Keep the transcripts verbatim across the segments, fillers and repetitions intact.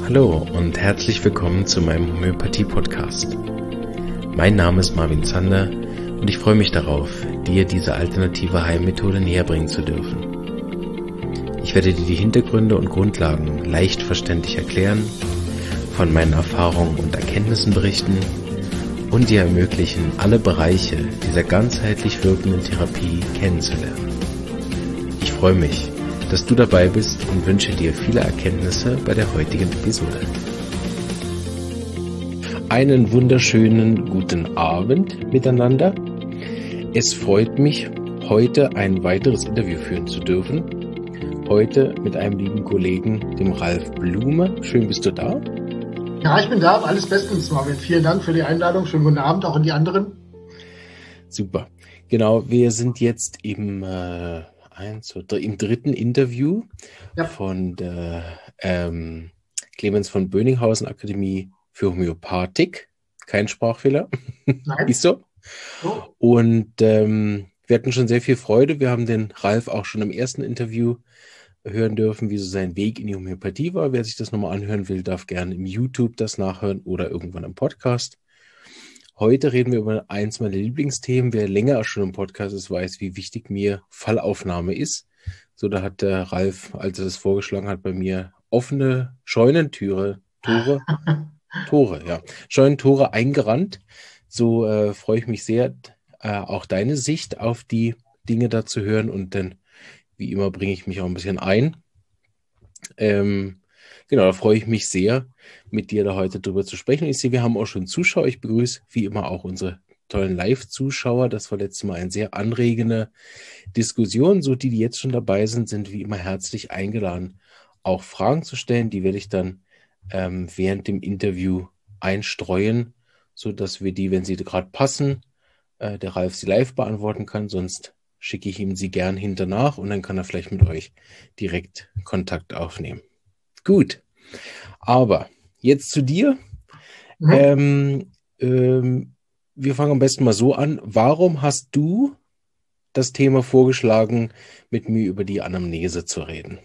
Hallo und herzlich willkommen zu meinem Homöopathie-Podcast. Mein Name ist Marvin Zander und ich freue mich darauf, dir diese alternative Heilmethode näherbringen zu dürfen. Ich werde dir die Hintergründe und Grundlagen leicht verständlich erklären, von meinen Erfahrungen und Erkenntnissen berichten und dir ermöglichen, alle Bereiche dieser ganzheitlich wirkenden Therapie kennenzulernen. Ich freue mich, dass du dabei bist und wünsche dir viele Erkenntnisse bei der heutigen Episode. Einen wunderschönen guten Abend miteinander. Es freut mich, heute ein weiteres Interview führen zu dürfen. Heute mit einem lieben Kollegen, dem Ralf Blume. Schön, bist du da? Ja, ich bin da. Alles bestens, Marvin. Vielen Dank für die Einladung. Schönen guten Abend auch an die anderen. Super. Genau, wir sind jetzt im, äh, eins, oder, im dritten Interview ja. von der ähm, Clemens von Böninghausen Akademie für Homöopathik. Kein Sprachfehler. Nein. Ist so. Oh. Und ähm, wir hatten schon sehr viel Freude. Wir haben den Ralf auch schon im ersten Interview hören dürfen, wie so sein Weg in die Homöopathie war. Wer sich das nochmal anhören will, darf gerne im YouTube das nachhören oder irgendwann im Podcast. Heute reden wir über eins meiner Lieblingsthemen. Wer länger schon im Podcast ist, weiß, wie wichtig mir Fallaufnahme ist. So, da hat der Ralf, als er das vorgeschlagen hat, bei mir offene Scheunentüre, Tore, Tore, ja, Scheunentore eingerannt. So äh, freue ich mich sehr, äh, auch deine Sicht auf die Dinge da zu hören, und dann, wie immer, bringe ich mich auch ein bisschen ein. Ähm, genau, da freue ich mich sehr, mit dir da heute drüber zu sprechen. Ich sehe, wir haben auch schon Zuschauer. Ich begrüße wie immer auch unsere tollen Live-Zuschauer. Das war letztes Mal eine sehr anregende Diskussion. So, die, die jetzt schon dabei sind, sind wie immer herzlich eingeladen, auch Fragen zu stellen. Die werde ich dann ähm, während dem Interview einstreuen, sodass wir die, wenn sie gerade passen, äh, der Ralf sie live beantworten kann. Sonst schicke ich ihm sie gern hinternach und dann kann er vielleicht mit euch direkt Kontakt aufnehmen. Gut, aber jetzt zu dir. Mhm. Ähm, ähm, wir fangen am besten mal so an. Warum hast du das Thema vorgeschlagen, mit mir über die Anamnese zu reden?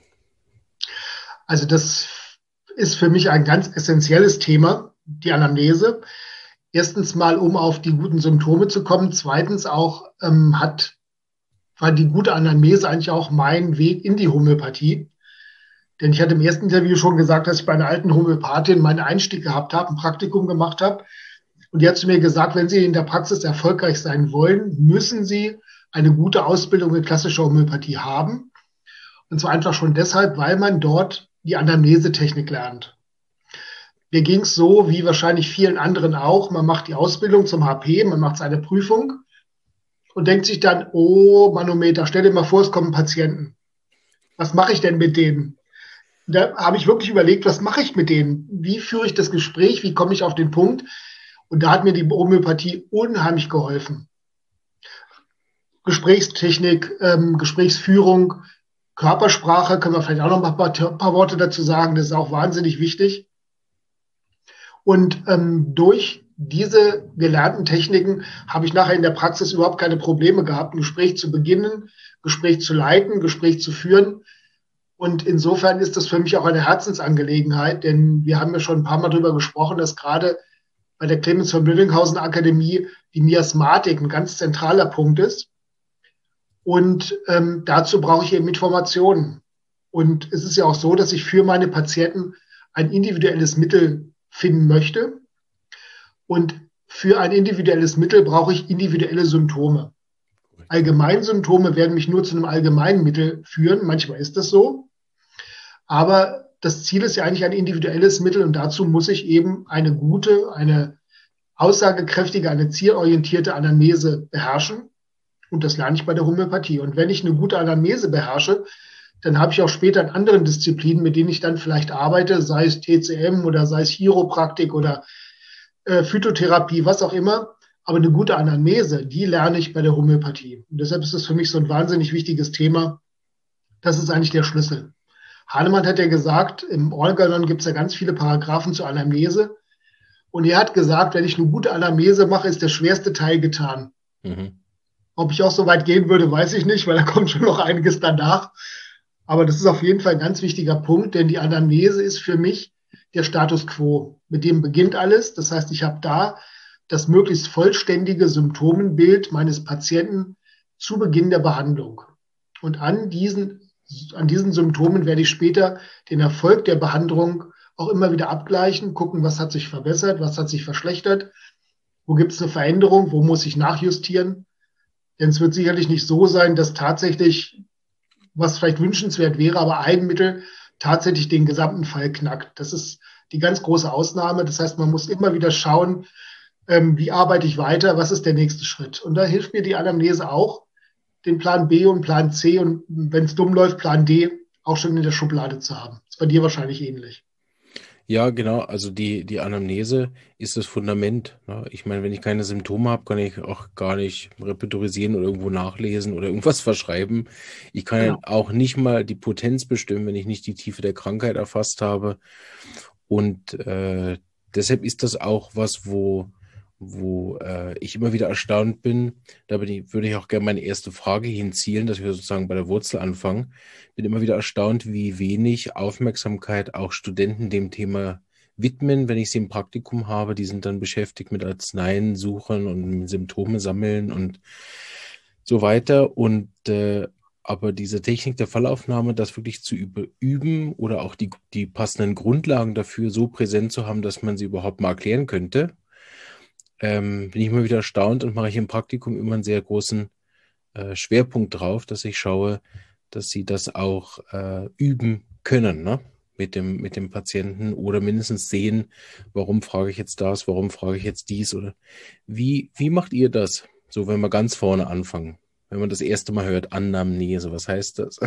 Also das ist für mich ein ganz essentielles Thema, die Anamnese. Erstens mal, um auf die guten Symptome zu kommen. Zweitens auch ähm, hat war die gute Anamnese eigentlich auch mein Weg in die Homöopathie. Denn ich hatte im ersten Interview schon gesagt, dass ich bei einer alten Homöopathin meinen Einstieg gehabt habe, ein Praktikum gemacht habe. Und die hat zu mir gesagt, wenn Sie in der Praxis erfolgreich sein wollen, müssen Sie eine gute Ausbildung in klassischer Homöopathie haben. Und zwar einfach schon deshalb, weil man dort die Anamnesetechnik lernt. Mir ging es so, wie wahrscheinlich vielen anderen auch. Man macht die Ausbildung zum H P, man macht seine Prüfung und denkt sich dann, oh, Manometer, stell dir mal vor, es kommen Patienten. Was mache ich denn mit denen? Da habe ich wirklich überlegt, was mache ich mit denen? Wie führe ich das Gespräch? Wie komme ich auf den Punkt? Und da hat mir die Homöopathie unheimlich geholfen. Gesprächstechnik, ähm, Gesprächsführung, Körpersprache, können wir vielleicht auch noch mal ein paar, ein paar Worte dazu sagen. Das ist auch wahnsinnig wichtig. Und ähm, durch diese gelernten Techniken habe ich nachher in der Praxis überhaupt keine Probleme gehabt, ein Gespräch zu beginnen, Gespräch zu leiten, Gespräch zu führen. Und insofern ist das für mich auch eine Herzensangelegenheit, denn wir haben ja schon ein paar Mal darüber gesprochen, dass gerade bei der Clemens von Böninghausen Akademie die Miasmatik ein ganz zentraler Punkt ist. Und ähm, dazu brauche ich eben Informationen. Und es ist ja auch so, dass ich für meine Patienten ein individuelles Mittel finden möchte. Und für ein individuelles Mittel brauche ich individuelle Symptome. Allgemeinsymptome werden mich nur zu einem allgemeinen Mittel führen. Manchmal ist das so. Aber das Ziel ist ja eigentlich ein individuelles Mittel, und dazu muss ich eben eine gute, eine aussagekräftige, eine zielorientierte Anamnese beherrschen. Und das lerne ich bei der Homöopathie. Und wenn ich eine gute Anamnese beherrsche, dann habe ich auch später in anderen Disziplinen, mit denen ich dann vielleicht arbeite, sei es T C M oder sei es Chiropraktik oder äh, Phytotherapie, was auch immer. Aber eine gute Anamnese, die lerne ich bei der Homöopathie. Und deshalb ist es für mich so ein wahnsinnig wichtiges Thema. Das ist eigentlich der Schlüssel. Hahnemann hat ja gesagt, im Organon gibt es ja ganz viele Paragraphen zur Anamnese. Und er hat gesagt, wenn ich eine gute Anamnese mache, ist der schwerste Teil getan. Mhm. Ob ich auch so weit gehen würde, weiß ich nicht, weil da kommt schon noch einiges danach. Aber das ist auf jeden Fall ein ganz wichtiger Punkt, denn die Anamnese ist für mich der Status quo. Mit dem beginnt alles. Das heißt, ich habe da das möglichst vollständige Symptomenbild meines Patienten zu Beginn der Behandlung. Und an diesen, an diesen Symptomen werde ich später den Erfolg der Behandlung auch immer wieder abgleichen, gucken, was hat sich verbessert, was hat sich verschlechtert, wo gibt es eine Veränderung, wo muss ich nachjustieren. Denn es wird sicherlich nicht so sein, dass tatsächlich, was vielleicht wünschenswert wäre, aber ein Mittel tatsächlich den gesamten Fall knackt. Das ist die ganz große Ausnahme. Das heißt, man muss immer wieder schauen, ähm, wie arbeite ich weiter, was ist der nächste Schritt. Und da hilft mir die Anamnese auch, den Plan B und Plan C und wenn es dumm läuft, Plan D auch schon in der Schublade zu haben. Das ist bei dir wahrscheinlich ähnlich. Ja, genau. Also die, die Anamnese ist das Fundament. Ne? Ich meine, wenn ich keine Symptome habe, kann ich auch gar nicht repertorisieren oder irgendwo nachlesen oder irgendwas verschreiben. Ich kann Genau. auch nicht mal die Potenz bestimmen, wenn ich nicht die Tiefe der Krankheit erfasst habe. Und äh, deshalb ist das auch was, wo, wo äh, ich immer wieder erstaunt bin. Da bin ich, würde ich auch gerne meine erste Frage hinzielen, dass wir sozusagen bei der Wurzel anfangen. Bin immer wieder erstaunt, wie wenig Aufmerksamkeit auch Studenten dem Thema widmen, wenn ich sie im Praktikum habe. Die sind dann beschäftigt mit Arzneien suchen und Symptome sammeln und so weiter. Und äh, aber diese Technik der Fallaufnahme, das wirklich zu üben oder auch die, die passenden Grundlagen dafür so präsent zu haben, dass man sie überhaupt mal erklären könnte, ähm, bin ich immer wieder erstaunt und mache ich im Praktikum immer einen sehr großen äh, Schwerpunkt drauf, dass ich schaue, dass sie das auch äh, üben können, ne? Mit dem, mit dem Patienten oder mindestens sehen, warum frage ich jetzt das, warum frage ich jetzt dies oder wie, wie macht ihr das? So, wenn wir ganz vorne anfangen, wenn man das erste Mal hört, Anamnese, was heißt das?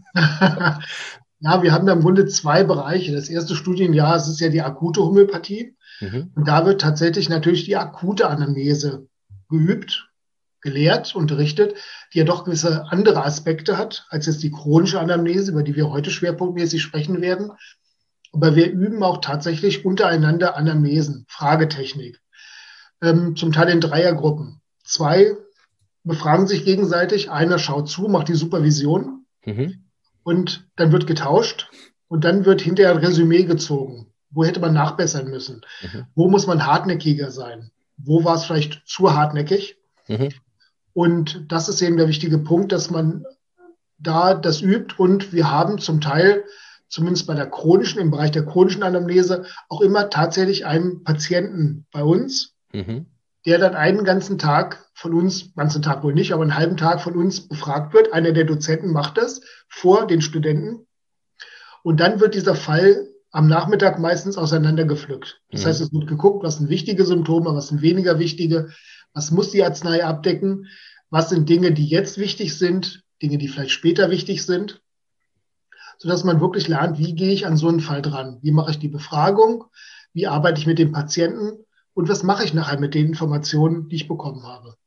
Ja, wir haben da im Grunde zwei Bereiche. Das erste Studienjahr, es ist ja die akute Homöopathie. Mhm. Und da wird tatsächlich natürlich die akute Anamnese geübt, gelehrt, unterrichtet, die ja doch gewisse andere Aspekte hat, als jetzt die chronische Anamnese, über die wir heute schwerpunktmäßig sprechen werden. Aber wir üben auch tatsächlich untereinander Anamnesen, Fragetechnik, ähm, zum Teil in Dreiergruppen. Zwei befragen sich gegenseitig, einer schaut zu, macht die Supervision Mhm. und dann wird getauscht und dann wird hinterher ein Resümee gezogen. Wo hätte man nachbessern müssen? Mhm. Wo muss man hartnäckiger sein? Wo war es vielleicht zu hartnäckig? Mhm. Und das ist eben der wichtige Punkt, dass man da das übt. Und wir haben zum Teil, zumindest bei der chronischen, im Bereich der chronischen Anamnese, auch immer tatsächlich einen Patienten bei uns, Mhm. der dann einen ganzen Tag von uns, ganzen Tag wohl nicht, aber einen halben Tag von uns befragt wird. Einer der Dozenten macht das vor den Studenten. Und dann wird dieser Fall am Nachmittag meistens auseinandergepflückt. Das Mhm. heißt, es wird geguckt, was sind wichtige Symptome, was sind weniger wichtige, was muss die Arznei abdecken, was sind Dinge, die jetzt wichtig sind, Dinge, die vielleicht später wichtig sind, sodass man wirklich lernt, wie gehe ich an so einen Fall dran? Wie mache ich die Befragung? Wie arbeite ich mit dem Patienten? Und was mache ich nachher mit den Informationen, die ich bekommen habe?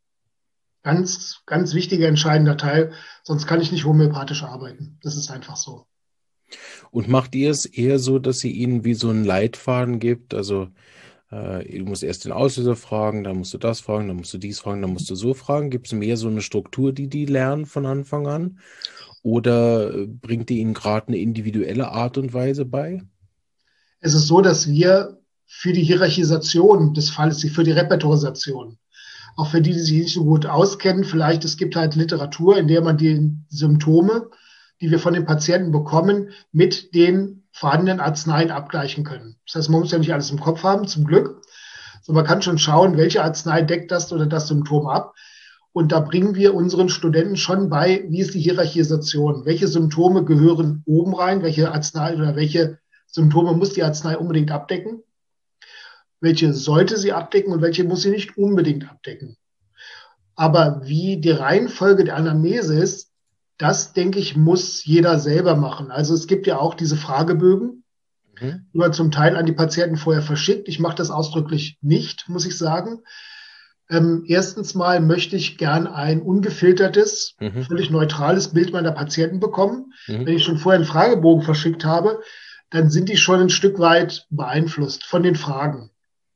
Ganz, ganz wichtiger, entscheidender Teil, sonst kann ich nicht homöopathisch arbeiten. Das ist einfach so. Und macht ihr es eher so, dass sie ihnen wie so einen Leitfaden gibt? Also äh, du musst erst den Auslöser fragen, dann musst du das fragen, dann musst du dies fragen, dann musst du so fragen. Gibt es mehr so eine Struktur, die die lernen von Anfang an? Oder äh, bringt ihr ihnen gerade eine individuelle Art und Weise bei? Es ist so, dass wir für die Hierarchisation des Falles, für die Repertorisation, auch für die, die sich nicht so gut auskennen, vielleicht, es gibt halt Literatur, in der man die Symptome, die wir von den Patienten bekommen, mit den vorhandenen Arzneien abgleichen können. Das heißt, man muss ja nicht alles im Kopf haben, zum Glück. sondern man kann schon schauen, welche Arznei deckt das oder das Symptom ab. Und da bringen wir unseren Studenten schon bei, wie ist die Hierarchisation? Welche Symptome gehören oben rein? Welche Arznei oder welche Symptome muss die Arznei unbedingt abdecken? Welche sollte sie abdecken und welche muss sie nicht unbedingt abdecken? Aber wie die Reihenfolge der Anamnese ist, das, denke ich, muss jeder selber machen. Also es gibt ja auch diese Fragebögen, Mhm. die man zum Teil an die Patienten vorher verschickt. Ich mache das ausdrücklich nicht, muss ich sagen. Ähm, erstens mal möchte ich gern ein ungefiltertes, Mhm. völlig neutrales Bild meiner Patienten bekommen. Mhm. Wenn ich schon vorher einen Fragebogen verschickt habe, dann sind die schon ein Stück weit beeinflusst von den Fragen.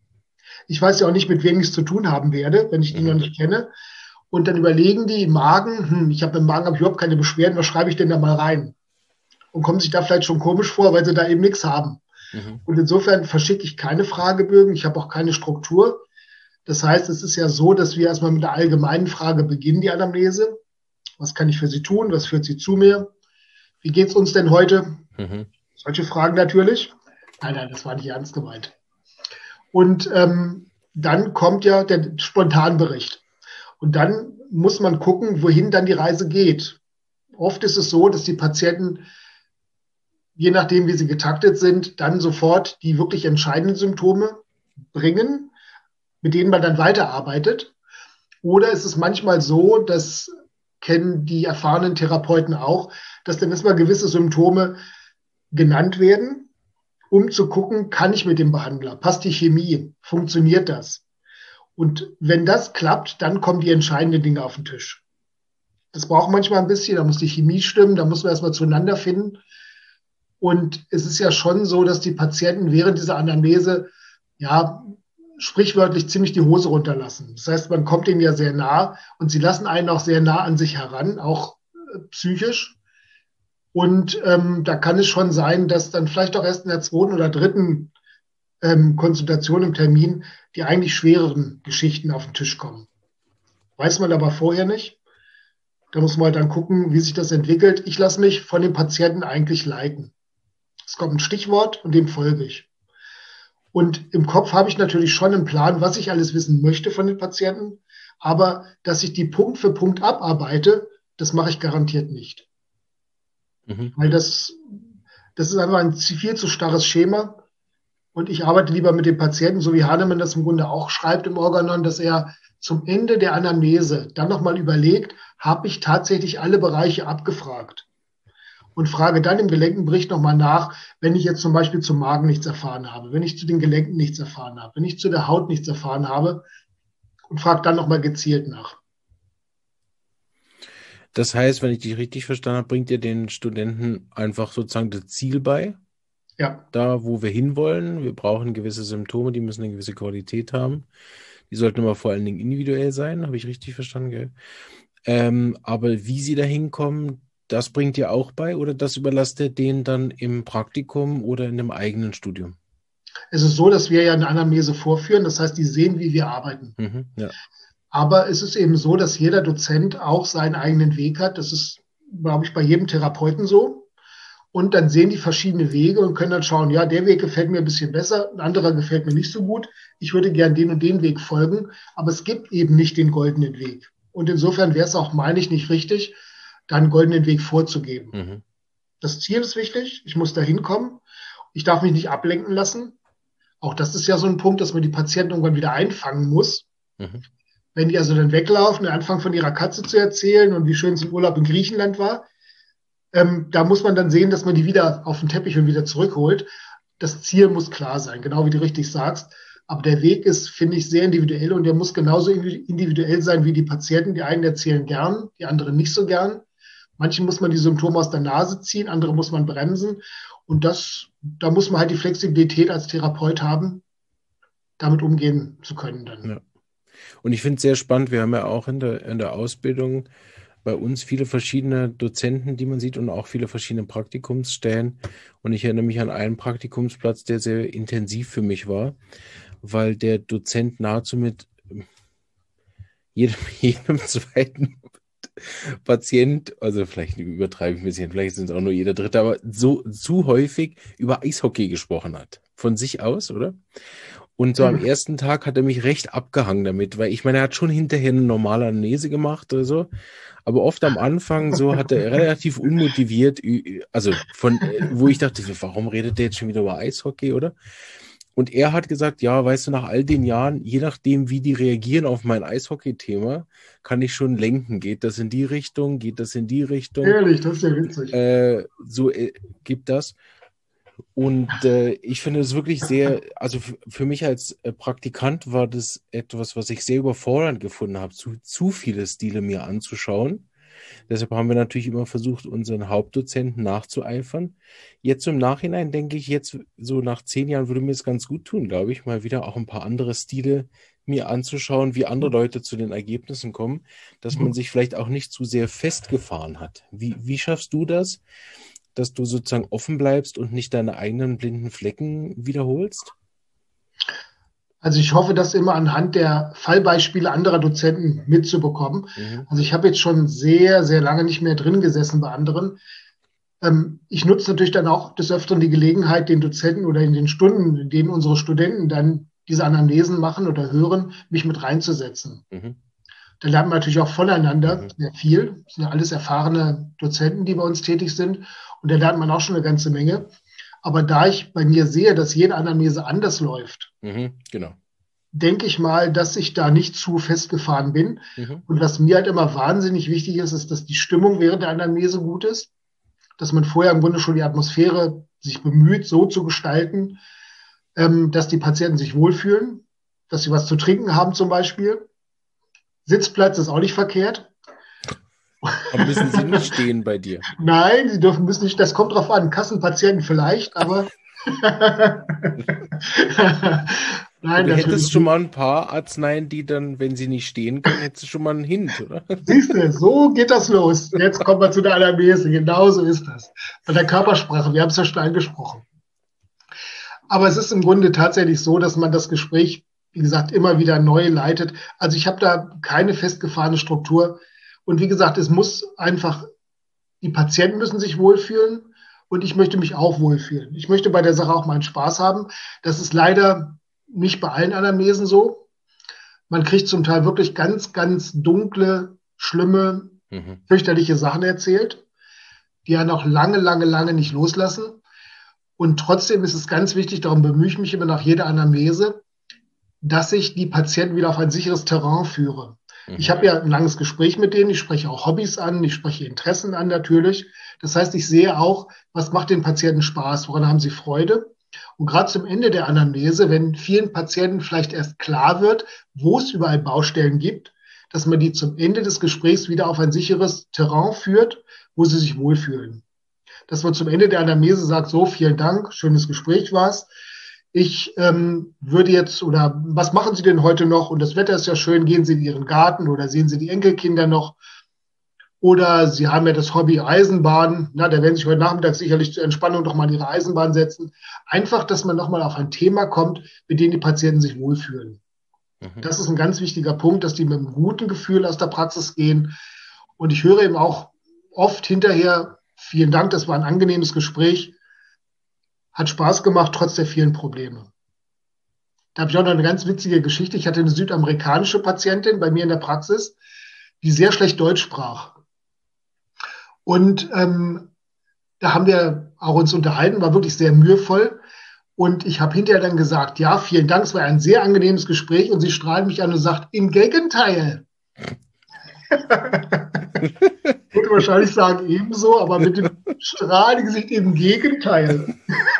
Ich weiß ja auch nicht, mit wem ich es zu tun haben werde, wenn ich die Mhm. noch nicht kenne. Und dann überlegen die Magen, hm, ich habe im Magen hab ich überhaupt keine Beschwerden, was schreibe ich denn da mal rein? Und kommen sich da vielleicht schon komisch vor, weil sie da eben nichts haben. Mhm. Und insofern verschicke ich keine Fragebögen. Ich habe auch keine Struktur. Das heißt, es ist ja so, dass wir erstmal mit der allgemeinen Frage beginnen, die Anamnese. Was kann ich für Sie tun? Was führt Sie zu mir? Wie geht's uns denn heute? Mhm. Solche Fragen natürlich. Nein, nein, das war nicht ernst gemeint. Und ähm, dann kommt ja der Spontanbericht. Und dann muss man gucken, wohin dann die Reise geht. Oft ist es so, dass die Patienten, je nachdem, wie sie getaktet sind, dann sofort die wirklich entscheidenden Symptome bringen, mit denen man dann weiterarbeitet. Oder ist es manchmal so, das kennen die erfahrenen Therapeuten auch, dass dann erstmal gewisse Symptome genannt werden, um zu gucken, kann ich mit dem Behandler, passt die Chemie, funktioniert das? Und wenn das klappt, dann kommen die entscheidenden Dinge auf den Tisch. Das braucht manchmal ein bisschen, da muss die Chemie stimmen, da muss man erstmal zueinander finden. Und es ist ja schon so, dass die Patienten während dieser Anamnese ja sprichwörtlich ziemlich die Hose runterlassen. Das heißt, man kommt ihnen ja sehr nah und sie lassen einen auch sehr nah an sich heran, auch äh, psychisch. Und ähm, da kann es schon sein, dass dann vielleicht auch erst in der zweiten oder dritten ähm, Konsultation im Termin die eigentlich schwereren Geschichten auf den Tisch kommen. Weiß man aber vorher nicht. Da muss man halt dann gucken, wie sich das entwickelt. Ich lasse mich von dem Patienten eigentlich leiten. Es kommt ein Stichwort und dem folge ich. Und im Kopf habe ich natürlich schon einen Plan, was ich alles wissen möchte von den Patienten. Aber dass ich die Punkt für Punkt abarbeite, das mache ich garantiert nicht. Mhm. Weil das, das ist einfach ein viel zu starres Schema. Und ich arbeite lieber mit dem Patienten, so wie Hahnemann das im Grunde auch schreibt im Organon, dass er zum Ende der Anamnese dann nochmal überlegt, habe ich tatsächlich alle Bereiche abgefragt? Und frage dann im Gelenkenbericht nochmal nach, wenn ich jetzt zum Beispiel zum Magen nichts erfahren habe, wenn ich zu den Gelenken nichts erfahren habe, wenn ich zu der Haut nichts erfahren habe und frage dann nochmal gezielt nach. Das heißt, wenn ich dich richtig verstanden habe, bringt ihr den Studenten einfach sozusagen das Ziel bei, Ja, da wo wir hinwollen. Wir brauchen gewisse Symptome, die müssen eine gewisse Qualität haben. Die sollten aber vor allen Dingen individuell sein, habe ich richtig verstanden, gell? Ähm, aber wie sie da hinkommen, das bringt ihr auch bei oder das überlasst ihr denen dann im Praktikum oder in dem eigenen Studium? es ist so, dass wir ja eine Anamnese vorführen, das heißt, die sehen, wie wir arbeiten. Mhm, ja. Aber es ist eben so, dass jeder Dozent auch seinen eigenen Weg hat. Das ist, glaube ich, bei jedem Therapeuten so. Und dann sehen die verschiedene Wege und können dann schauen, ja, der Weg gefällt mir ein bisschen besser, ein anderer gefällt mir nicht so gut. Ich würde gern den und den Weg folgen, aber es gibt eben nicht den goldenen Weg. Und insofern wäre es auch, meine ich, nicht richtig, da einen goldenen Weg vorzugeben. Mhm. Das Ziel ist wichtig, ich muss da hinkommen. Ich darf mich nicht ablenken lassen. Auch das ist ja so ein Punkt, dass man die Patienten irgendwann wieder einfangen muss. Mhm. Wenn die also dann weglaufen, den Anfang von ihrer Katze zu erzählen und wie schön es im Urlaub in Griechenland war, ähm, da muss man dann sehen, dass man die wieder auf den Teppich und wieder zurückholt. Das Ziel muss klar sein, genau wie du richtig sagst. Aber der Weg ist, finde ich, sehr individuell und der muss genauso individuell sein wie die Patienten. Die einen erzählen gern, die anderen nicht so gern. Manchen muss man die Symptome aus der Nase ziehen, andere muss man bremsen. Und das, da muss man halt die Flexibilität als Therapeut haben, damit umgehen zu können dann. Ja. Und ich finde es sehr spannend, wir haben ja auch in der, in der Ausbildung bei uns viele verschiedene Dozenten, die man sieht und auch viele verschiedene Praktikumsstellen. Und ich erinnere mich an einen Praktikumsplatz, der sehr intensiv für mich war, weil der Dozent nahezu mit jedem, jedem zweiten Patient, also vielleicht übertreibe ich ein bisschen, vielleicht sind es auch nur jeder Dritte, aber so zu häufig über Eishockey gesprochen hat. Von sich aus, oder? Und so am ersten Tag hat er mich recht abgehangen damit, weil ich meine, er hat schon hinterher eine normale Anamnese gemacht oder so, aber oft am Anfang so hat er relativ unmotiviert, also von, wo ich dachte, warum redet der jetzt schon wieder über Eishockey, oder? Und er hat gesagt, ja, weißt du, nach all den Jahren, je nachdem, wie die reagieren auf mein Eishockey-Thema, kann ich schon lenken. Geht das in die Richtung? Geht das in die Richtung? Ehrlich, das ist ja witzig. Äh, so äh, gibt das. Und äh, ich finde es wirklich sehr, also für mich als äh, Praktikant war das etwas, was ich sehr überfordernd gefunden habe, zu, zu viele Stile mir anzuschauen. Deshalb haben wir natürlich immer versucht, unseren Hauptdozenten nachzueifern. Jetzt im Nachhinein denke ich, jetzt so nach zehn Jahren würde mir es ganz gut tun, glaube ich, mal wieder auch ein paar andere Stile mir anzuschauen, wie andere Leute zu den Ergebnissen kommen, dass man sich vielleicht auch nicht zu sehr festgefahren hat. Wie, wie schaffst du das, dass du sozusagen offen bleibst und nicht deine eigenen blinden Flecken wiederholst? Also ich hoffe, das immer anhand der Fallbeispiele anderer Dozenten mitzubekommen. Mhm. Also ich habe jetzt schon sehr, sehr lange nicht mehr drin gesessen bei anderen. Ähm, ich nutze natürlich dann auch des Öfteren die Gelegenheit, den Dozenten oder in den Stunden, in denen unsere Studenten dann diese Anamnesen machen oder hören, mich mit reinzusetzen. Mhm. Da lernt man natürlich auch voneinander Mhm. sehr viel. Das sind ja alles erfahrene Dozenten, die bei uns tätig sind. Und da lernt man auch schon eine ganze Menge. Aber da ich bei mir sehe, dass jede Anamnese anders läuft, Mhm. Genau. denke ich mal, dass ich da nicht zu festgefahren bin. Mhm. Und was mir halt immer wahnsinnig wichtig ist, ist, dass die Stimmung während der Anamnese gut ist, dass man vorher im Grunde schon die Atmosphäre sich bemüht, so zu gestalten, ähm, dass die Patienten sich wohlfühlen, dass sie was zu trinken haben zum Beispiel. Sitzplatz ist auch nicht verkehrt. Aber müssen sie nicht stehen bei dir? Nein, sie dürfen müssen nicht, das kommt drauf an. Kassenpatienten vielleicht, aber nein, Du natürlich hättest schon nicht. mal ein paar Arzneien, die dann, wenn sie nicht stehen können, hättest du schon mal einen Hint, oder? Siehst du, so geht das los. Jetzt kommen wir zu der Anamnese. Genau so ist das. Bei der Körpersprache, wir haben es ja schon angesprochen. Aber es ist im Grunde tatsächlich so, dass man das Gespräch, wie gesagt, immer wieder neu leitet. Also ich habe da keine festgefahrene Struktur. Und wie gesagt, es muss einfach, die Patienten müssen sich wohlfühlen und ich möchte mich auch wohlfühlen. Ich möchte bei der Sache auch meinen Spaß haben. Das ist leider nicht bei allen Anamnesen so. Man kriegt zum Teil wirklich ganz, ganz dunkle, schlimme, Mhm. fürchterliche Sachen erzählt, die einen auch lange, lange, lange nicht loslassen. Und trotzdem ist es ganz wichtig, darum bemühe ich mich immer nach jeder Anamnese, dass ich die Patienten wieder auf ein sicheres Terrain führe. Mhm. Ich habe ja ein langes Gespräch mit denen, ich spreche auch Hobbys an, ich spreche Interessen an natürlich. Das heißt, ich sehe auch, was macht den Patienten Spaß, woran haben sie Freude. Und gerade zum Ende der Anamnese, wenn vielen Patienten vielleicht erst klar wird, wo es überall Baustellen gibt, dass man die zum Ende des Gesprächs wieder auf ein sicheres Terrain führt, wo sie sich wohlfühlen. Dass man zum Ende der Anamnese sagt, so, vielen Dank, schönes Gespräch war's. Ich ähm, würde jetzt, oder was machen Sie denn heute noch? Und das Wetter ist ja schön, gehen Sie in Ihren Garten oder sehen Sie die Enkelkinder noch? Oder Sie haben ja das Hobby Eisenbahn. Na, da werden Sie sich heute Nachmittag sicherlich zur Entspannung doch mal in Ihre Eisenbahn setzen. Einfach, dass man nochmal auf ein Thema kommt, mit dem die Patienten sich wohlfühlen. Mhm. Das ist ein ganz wichtiger Punkt, dass die mit einem guten Gefühl aus der Praxis gehen. Und ich höre eben auch oft hinterher, vielen Dank, das war ein angenehmes Gespräch, hat Spaß gemacht, trotz der vielen Probleme. Da habe ich auch noch eine ganz witzige Geschichte. Ich hatte eine südamerikanische Patientin bei mir in der Praxis, die sehr schlecht Deutsch sprach. Und ähm, da haben wir auch uns unterhalten, war wirklich sehr mühevoll. Und ich habe hinterher dann gesagt, ja, vielen Dank, es war ein sehr angenehmes Gespräch. Und sie strahlt mich an und sagt, im Gegenteil. Ich würde wahrscheinlich sagen, ebenso, aber mit dem strahlenden Gesicht im Gegenteil.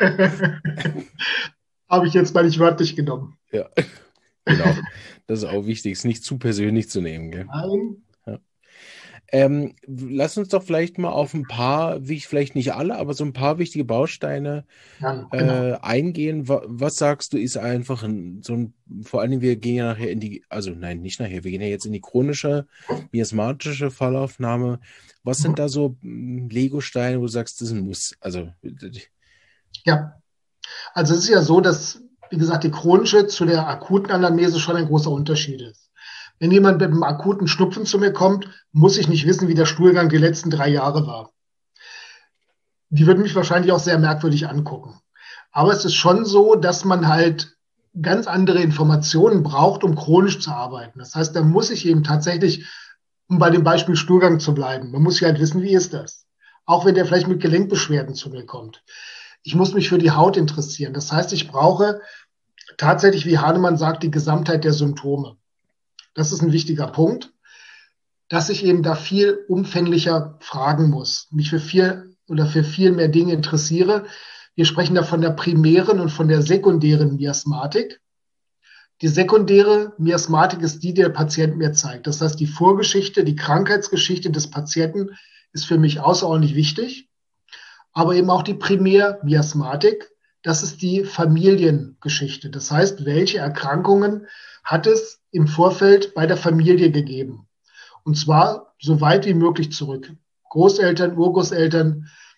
Habe ich jetzt mal nicht wörtlich genommen. Ja, genau. Das ist auch wichtig, es nicht zu persönlich zu nehmen, gell? Nein. Ja. Ähm, lass uns doch vielleicht mal auf ein paar, wie vielleicht nicht alle, aber so ein paar wichtige Bausteine Ja, äh, genau. eingehen. Wa- Was sagst du, ist einfach ein, so ein, vor allen Dingen, wir gehen ja nachher in die, also nein, nicht nachher, wir gehen ja jetzt in die chronische, miasmatische Fallaufnahme. Was sind da so mm, Legosteine, wo du sagst, das ist ein Muss? Also, Ja, also es ist ja so, dass, wie gesagt, die chronische zu der akuten Anamnese schon ein großer Unterschied ist. Wenn jemand mit einem akuten Schnupfen zu mir kommt, muss ich nicht wissen, wie der Stuhlgang die letzten drei Jahre war. Die würden mich wahrscheinlich auch sehr merkwürdig angucken. Aber es ist schon so, dass man halt ganz andere Informationen braucht, um chronisch zu arbeiten. Das heißt, da muss ich eben tatsächlich, um bei dem Beispiel Stuhlgang zu bleiben, man muss ja halt wissen, wie ist das? Auch wenn der vielleicht mit Gelenkbeschwerden zu mir kommt. Ich muss mich für die Haut interessieren. Das heißt, ich brauche tatsächlich, wie Hahnemann sagt, die Gesamtheit der Symptome. Das ist ein wichtiger Punkt, dass ich eben da viel umfänglicher fragen muss, mich für viel oder für viel mehr Dinge interessiere. Wir sprechen da von der primären und von der sekundären Miasmatik. Die sekundäre Miasmatik ist die, die der Patient mir zeigt. Das heißt, die Vorgeschichte, die Krankheitsgeschichte des Patienten ist für mich außerordentlich wichtig. Aber eben auch die Primärmiasmatik, das ist die Familiengeschichte. Das heißt, welche Erkrankungen hat es im Vorfeld bei der Familie gegeben? Und zwar so weit wie möglich zurück. Großeltern, Urgroßeltern,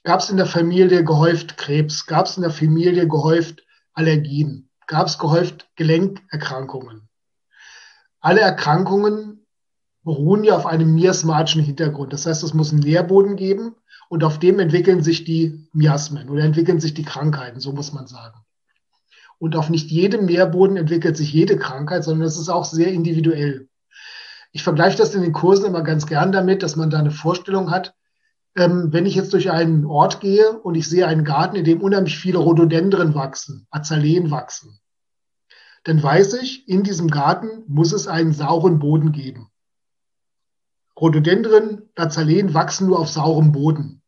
Gab es in der Familie gehäuft Krebs? Gab es in der Familie gehäuft Allergien? Gab es gehäuft Gelenkerkrankungen? Alle Erkrankungen beruhen ja auf einem miasmatischen Hintergrund. Das heißt, es muss einen Nährboden geben und auf dem entwickeln sich die Miasmen oder entwickeln sich die Krankheiten, so muss man sagen. Und auf nicht jedem Nährboden entwickelt sich jede Krankheit, sondern es ist auch sehr individuell. Ich vergleiche das in den Kursen immer ganz gern damit, dass man da eine Vorstellung hat, ähm, wenn ich jetzt durch einen Ort gehe und ich sehe einen Garten, in dem unheimlich viele Rhododendren wachsen, Azaleen wachsen, dann weiß ich, in diesem Garten muss es einen sauren Boden geben. Rhododendren, Azaleen wachsen nur auf saurem Boden.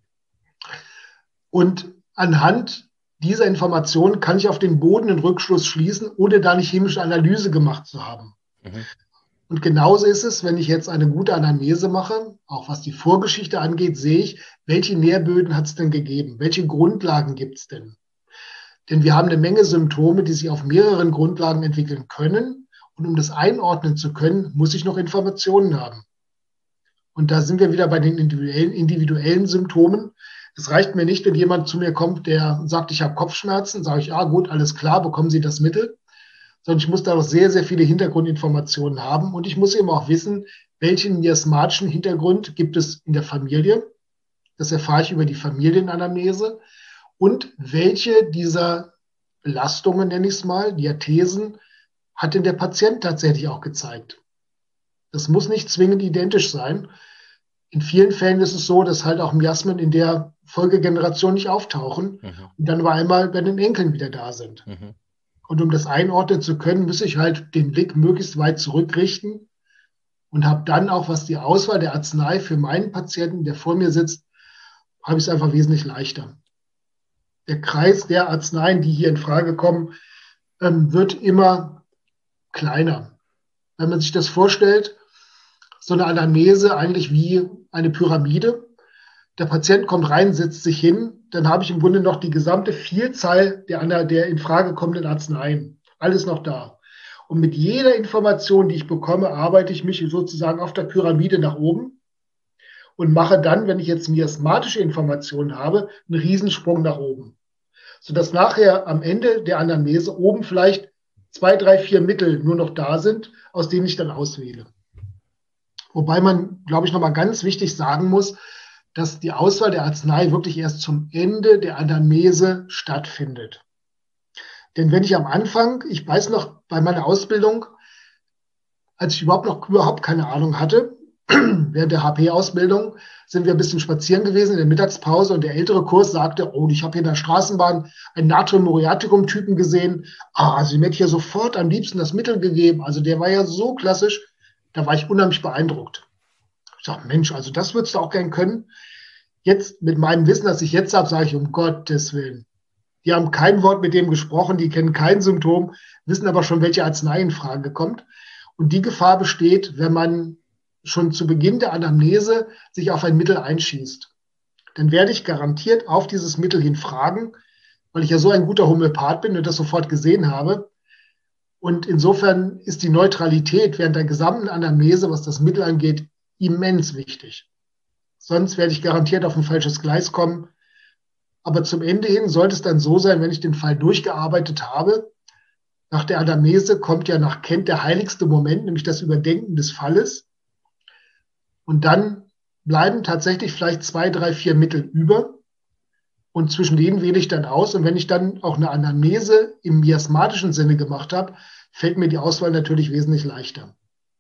Und anhand dieser Information kann ich auf den Boden einen Rückschluss schließen, ohne da eine chemische Analyse gemacht zu haben. Mhm. Und genauso ist es, wenn ich jetzt eine gute Anamnese mache, auch was die Vorgeschichte angeht, sehe ich, welche Nährböden hat es denn gegeben? Welche Grundlagen gibt es denn? Denn wir haben eine Menge Symptome, die sich auf mehreren Grundlagen entwickeln können. Und um das einordnen zu können, muss ich noch Informationen haben. Und da sind wir wieder bei den individuellen, individuellen Symptomen. Es reicht mir nicht, wenn jemand zu mir kommt, der sagt, ich habe Kopfschmerzen, sage ich, ah gut, alles klar, bekommen Sie das Mittel. Sondern ich muss da noch sehr, sehr viele Hintergrundinformationen haben. Und ich muss eben auch wissen, welchen miasmatischen Hintergrund gibt es in der Familie. Das erfahre ich über die Familienanamnese. Und welche dieser Belastungen, nenne ich es mal, Diathesen, hat denn der Patient tatsächlich auch gezeigt? Das muss nicht zwingend identisch sein. In vielen Fällen ist es so, dass halt auch Miasmen in der Folgegeneration nicht auftauchen mhm. und dann bei einmal bei den Enkeln wieder da sind. Mhm. Und um das einordnen zu können, muss ich halt den Blick möglichst weit zurückrichten und habe dann auch, was die Auswahl der Arznei für meinen Patienten, der vor mir sitzt, habe ich es einfach wesentlich leichter. Der Kreis der Arzneien, die hier in Frage kommen, ähm, wird immer kleiner. Wenn man sich das vorstellt, so eine Anamnese eigentlich wie eine Pyramide. Der Patient kommt rein, setzt sich hin, dann habe ich im Grunde noch die gesamte Vielzahl der, der in Frage kommenden Arzneien. Alles noch da. Und mit jeder Information, die ich bekomme, arbeite ich mich sozusagen auf der Pyramide nach oben und mache dann, wenn ich jetzt miasmatische Informationen habe, einen Riesensprung nach oben. Sodass nachher am Ende der Anamnese oben vielleicht zwei, drei, vier Mittel nur noch da sind, aus denen ich dann auswähle. Wobei man, glaube ich, nochmal ganz wichtig sagen muss, dass die Auswahl der Arznei wirklich erst zum Ende der Anamnese stattfindet. Denn wenn ich am Anfang, ich weiß noch bei meiner Ausbildung, als ich überhaupt noch überhaupt keine Ahnung hatte, während der H P-Ausbildung sind wir ein bisschen spazieren gewesen in der Mittagspause und der ältere Kurs sagte, oh, ich habe hier in der Straßenbahn einen Natrium-Muriaticum-Typen gesehen. Ah, also dem hätte ich ja sofort am liebsten das Mittel gegeben. Also der war ja so klassisch, da war ich unheimlich beeindruckt. Ich sage, Mensch, also das würdest du auch gern können. Jetzt mit meinem Wissen, das ich jetzt habe, sage ich, um Gottes Willen. Die haben kein Wort mit dem gesprochen, die kennen kein Symptom, wissen aber schon, welche Arznei in Frage kommt. Und die Gefahr besteht, wenn man schon zu Beginn der Anamnese sich auf ein Mittel einschießt. Dann werde ich garantiert auf dieses Mittel hin fragen, weil ich ja so ein guter Homöopath bin und das sofort gesehen habe. Und insofern ist die Neutralität während der gesamten Anamnese, was das Mittel angeht, immens wichtig. Sonst werde ich garantiert auf ein falsches Gleis kommen. Aber zum Ende hin sollte es dann so sein, wenn ich den Fall durchgearbeitet habe. Nach der Anamnese kommt ja nach Kent der heiligste Moment, nämlich das Überdenken des Falles. Und dann bleiben tatsächlich vielleicht zwei, drei, vier Mittel über. Und zwischen denen wähle ich dann aus. Und wenn ich dann auch eine Anamnese im miasmatischen Sinne gemacht habe, fällt mir die Auswahl natürlich wesentlich leichter.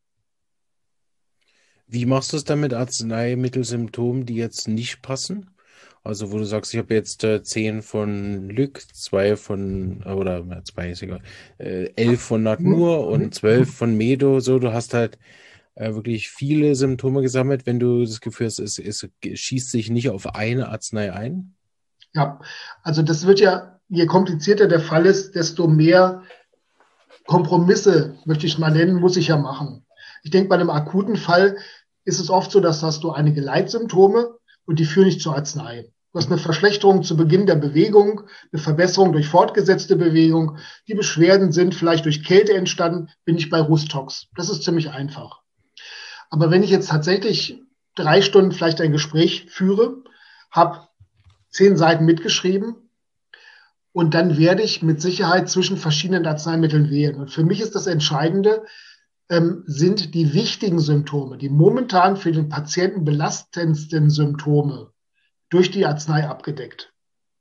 Wie machst du es dann mit Arzneimittelsymptomen, die jetzt nicht passen? Also wo du sagst, ich habe jetzt äh, zehn von Lück, zwei von, oder äh, zwei ist egal, äh, elf von Natmur mhm. und zwölf von Medo. So, du hast halt äh, wirklich viele Symptome gesammelt, wenn du das Gefühl hast, es, es schießt sich nicht auf eine Arznei ein? Ja, also das wird ja, je komplizierter der Fall ist, desto mehr Kompromisse, möchte ich mal nennen, muss ich ja machen. Ich denke, bei einem akuten Fall ist es oft so, dass hast du einige Leitsymptome und die führen nicht zur Arznei. Du hast eine Verschlechterung zu Beginn der Bewegung, eine Verbesserung durch fortgesetzte Bewegung. Die Beschwerden sind vielleicht durch Kälte entstanden, bin ich bei Rustox. Das ist ziemlich einfach. Aber wenn ich jetzt tatsächlich drei Stunden vielleicht ein Gespräch führe, habe zehn Seiten mitgeschrieben und dann werde ich mit Sicherheit zwischen verschiedenen Arzneimitteln wählen. Und für mich ist das Entscheidende, ähm, sind die wichtigen Symptome, die momentan für den Patienten belastendsten Symptome durch die Arznei abgedeckt.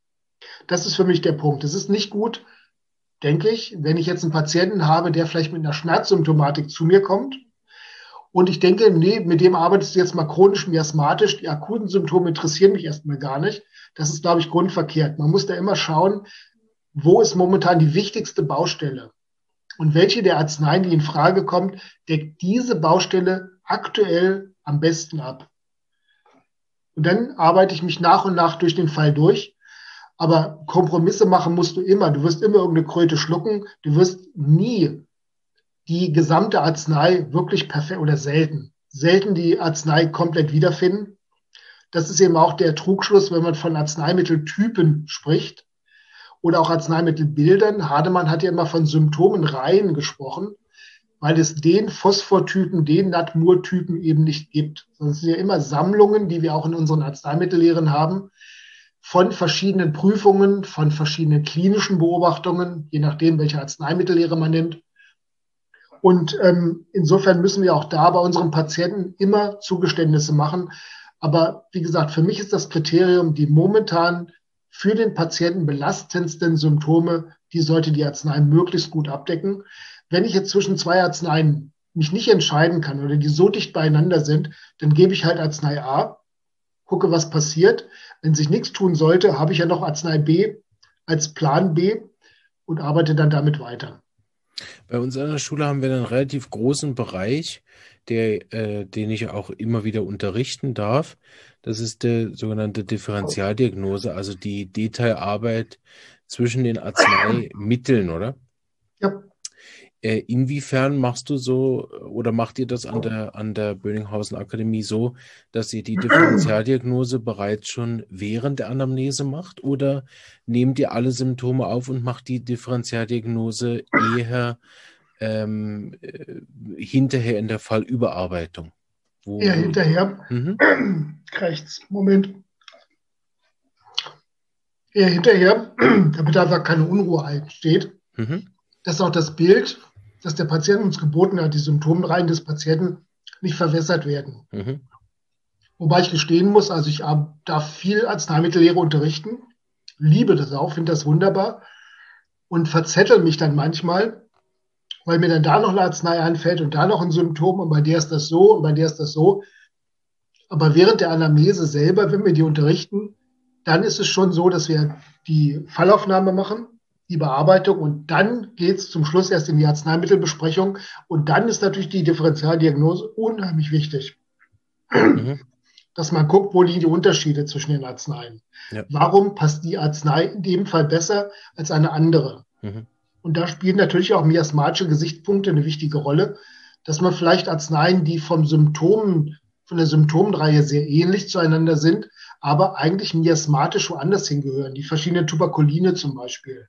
Das ist für mich der Punkt. Es ist nicht gut, denke ich, wenn ich jetzt einen Patienten habe, der vielleicht mit einer Schmerzsymptomatik zu mir kommt und ich denke, nee, mit dem arbeitest du jetzt mal chronisch miasmatisch, die akuten Symptome interessieren mich erstmal gar nicht. Das ist, glaube ich, grundverkehrt. Man muss da immer schauen, wo ist momentan die wichtigste Baustelle und welche der Arzneien, die in Frage kommt, deckt diese Baustelle aktuell am besten ab. Und dann arbeite ich mich nach und nach durch den Fall durch. Aber Kompromisse machen musst du immer. Du wirst immer irgendeine Kröte schlucken. Du wirst nie die gesamte Arznei wirklich perfekt oder selten, selten die Arznei komplett wiederfinden. Das ist eben auch der Trugschluss, wenn man von Arzneimitteltypen spricht oder auch Arzneimittelbildern. Hademann hat ja immer von Symptomenreihen gesprochen, weil es den Phosphortypen, den Natmur-Typen eben nicht gibt. Sonst sind ja immer Sammlungen, die wir auch in unseren Arzneimittellehren haben, von verschiedenen Prüfungen, von verschiedenen klinischen Beobachtungen, je nachdem, welche Arzneimittellehre man nimmt. Und ähm, insofern müssen wir auch da bei unseren Patienten immer Zugeständnisse machen. Aber wie gesagt, für mich ist das Kriterium, die momentan für den Patienten belastendsten Symptome, die sollte die Arznei möglichst gut abdecken. Wenn ich jetzt zwischen zwei Arzneien mich nicht entscheiden kann oder die so dicht beieinander sind, dann gebe ich halt Arznei A, gucke, was passiert. Wenn sich nichts tun sollte, habe ich ja noch Arznei B als Plan B und arbeite dann damit weiter. Bei uns an der Schule haben wir einen relativ großen Bereich, der, äh, den ich auch immer wieder unterrichten darf. Das ist die sogenannte Differentialdiagnose, also die Detailarbeit zwischen den Arzneimitteln, oder? Ja. Äh, inwiefern machst du so oder macht ihr das an der, an der Bönninghausen Akademie so, dass ihr die Differentialdiagnose bereits schon während der Anamnese macht oder nehmt ihr alle Symptome auf und macht die Differentialdiagnose eher ähm, äh, hinterher in der Fallüberarbeitung? Wo, Eher hinterher. Mhm. Rechts, Moment. Eher hinterher, damit einfach keine Unruhe entsteht. Mhm. Das ist auch das Bild, das der Patient uns geboten hat, die Symptomreihen des Patienten nicht verwässert werden. Mhm. Wobei ich gestehen muss, also ich darf viel Arzneimittellehre unterrichten, liebe das auch, finde das wunderbar und verzettel mich dann manchmal, weil mir dann da noch eine Arznei einfällt und da noch ein Symptom und bei der ist das so und bei der ist das so. Aber während der Anamnese selber, wenn wir die unterrichten, dann ist es schon so, dass wir die Fallaufnahme machen, die Bearbeitung und dann geht es zum Schluss erst in die Arzneimittelbesprechung und dann ist natürlich die Differentialdiagnose unheimlich wichtig. Mhm. Dass man guckt, wo liegen die Unterschiede zwischen den Arzneien. Ja. Warum passt die Arznei in dem Fall besser als eine andere? Mhm. Und da spielen natürlich auch miasmatische Gesichtspunkte eine wichtige Rolle, dass man vielleicht Arzneien, die vom Symptomen, von der Symptomreihe sehr ähnlich zueinander sind, aber eigentlich miasmatisch woanders hingehören. Die verschiedenen Tuberkuline zum Beispiel,